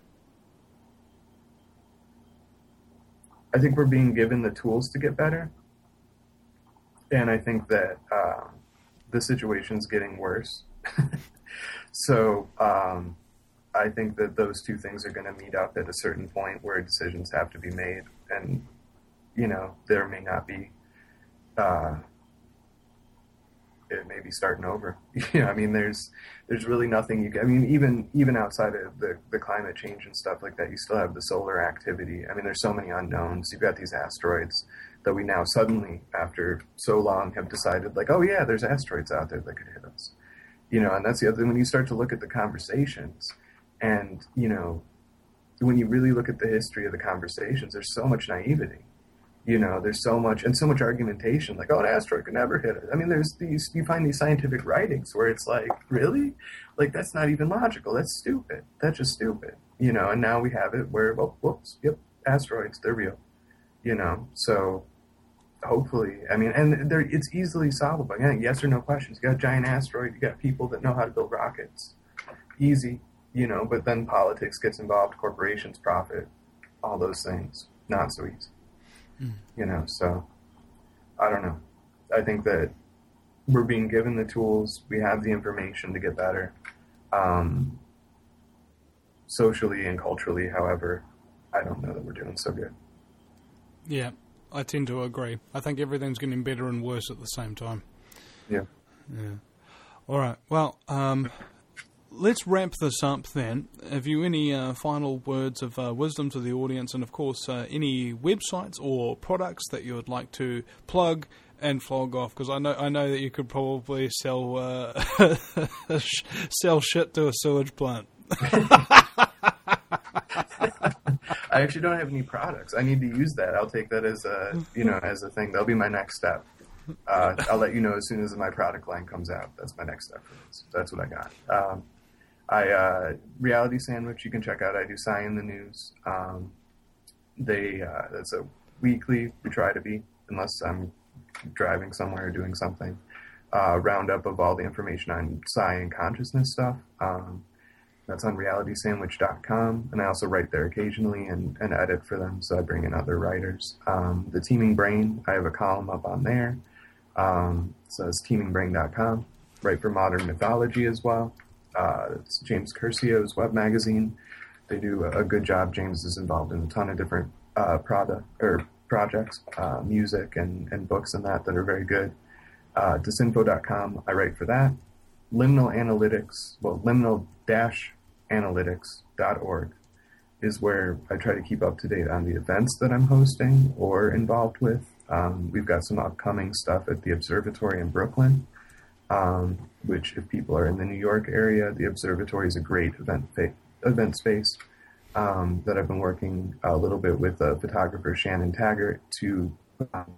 I think we're being given the tools to get better. And I think that uh, the situation's getting worse. so, um, I think that those two things are going to meet up at a certain point where decisions have to be made, and, you know, there may not be, uh, it may be starting over. You know, I mean, there's, there's really nothing you can, I mean, even, even outside of the, the climate change and stuff like that, you still have the solar activity. I mean, there's so many unknowns. You've got these asteroids that we now suddenly, after so long, have decided, like, oh yeah, there's asteroids out there that could hit us. You know, and that's the other thing, when you start to look at the conversations, and, you know, when you really look at the history of the conversations, there's so much naivety. You know, there's so much, and so much argumentation, like, oh, an asteroid could never hit it. I mean, there's these, you find these scientific writings where it's like, really? Like, that's not even logical. That's stupid. That's just stupid. You know, and now we have it where, well, whoops, yep, asteroids, they're real. You know, so hopefully, I mean, and they're, it's easily solvable. Again, yes or no questions. You got a giant asteroid, you got people that know how to build rockets. Easy. You know, but then politics gets involved, corporations, profit, all those things. Not so easy. Mm. You know, so I don't know. I think that we're being given the tools. We have the information to get better. Um, socially and culturally, however, I don't know that we're doing so good. Yeah, I tend to agree. I think everything's getting better and worse at the same time. Yeah. Yeah. All right. Well, um, let's wrap this up then. Have you any uh, final words of uh, wisdom to the audience, and of course, uh, any websites or products that you would like to plug and flog off? Because I know I know that you could probably sell uh, sell shit to a sewage plant. I actually don't have any products. I need to use that. I'll take that as a you know as a thing. That'll be my next step. Uh, I'll let you know as soon as my product line comes out. That's my next step for this. That's what I got. Um, I uh, Reality Sandwich you can check out. I do Sci in the News. Um, they uh, that's a weekly. We try to be, unless I'm driving somewhere or doing something. Uh, roundup of all the information on Sci and consciousness stuff. Um, that's on reality sandwich dot com, and I also write there occasionally and, and edit for them, so I bring in other writers. Um, the Teeming Brain, I have a column up on there. Um, so it's teeming brain dot com. Write for Modern Mythology as well. Uh, it's James Curcio's web magazine. They do a, a good job. James is involved in a ton of different uh, product or projects, uh, music and, and books and that that are very good. Uh, disinfo dot com, I write for that. Liminal Analytics, well, liminal dash analytics dot org is where I try to keep up to date on the events that I'm hosting or involved with. Um, we've got some upcoming stuff at the Observatory in Brooklyn, um, which if people are in the New York area, the Observatory is a great event fa- event space um, that I've been working a little bit with uh, photographer Shannon Taggart to um,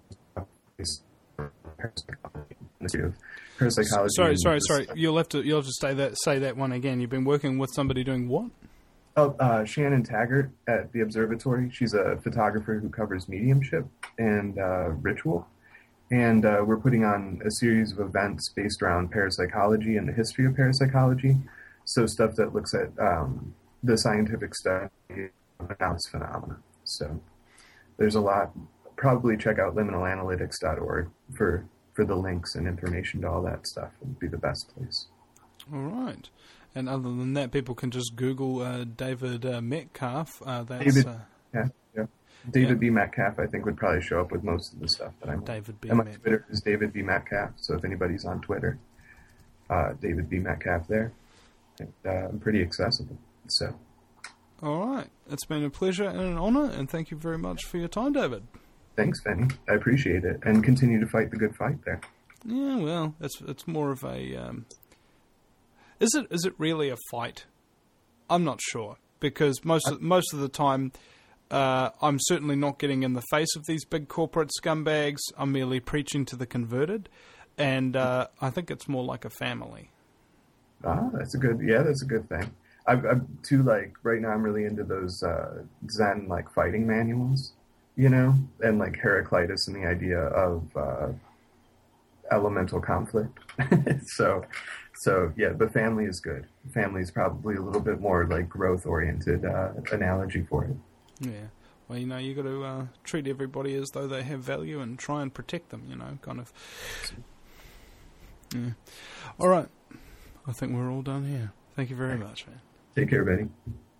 parapsychology. Sorry, sorry, sorry. You'll have to you'll have to say that say that one again. You've been working with somebody doing what? Oh, uh, Shannon Taggart at the Observatory. She's a photographer who covers mediumship and uh, ritual. And uh, we're putting on a series of events based around parapsychology and the history of parapsychology. So stuff that looks at um, the scientific study of announced phenomena. So there's a lot. Probably check out liminal analytics dot org for, for the links and information to all that stuff. It would be the best place. All right. And other than that, people can just Google uh, David uh, Metcalf. Uh, that's, David, uh, yeah, yeah. David yeah. B. Metcalf, I think, would probably show up with most of the stuff that I'm. David B. And my Metcalf. Twitter is David B. Metcalf. So if anybody's on Twitter, uh, David B. Metcalf there. And, uh, I'm pretty accessible. So. All right. It's been a pleasure and an honor, and thank you very much for your time, David. Thanks, Benny. I appreciate it, and continue to fight the good fight there. Yeah, well, it's it's more of a. Um, Is it is it really a fight? I'm not sure, because most of, most of the time uh, I'm certainly not getting in the face of these big corporate scumbags. I'm merely preaching to the converted, and uh, I think it's more like a family. Ah, that's a good. Yeah, that's a good thing. I've, I'm too like right now. I'm really into those uh, Zen like fighting manuals, you know, and like Heraclitus and the idea of uh, elemental conflict. so. So, yeah, but family is good. Family is probably a little bit more, like, growth-oriented uh, analogy for it. Yeah. Well, you know, you got to uh, treat everybody as though they have value and try and protect them, you know, kind of. Yeah. All right. I think we're all done here. Thank you very much, man. Take care, Benny.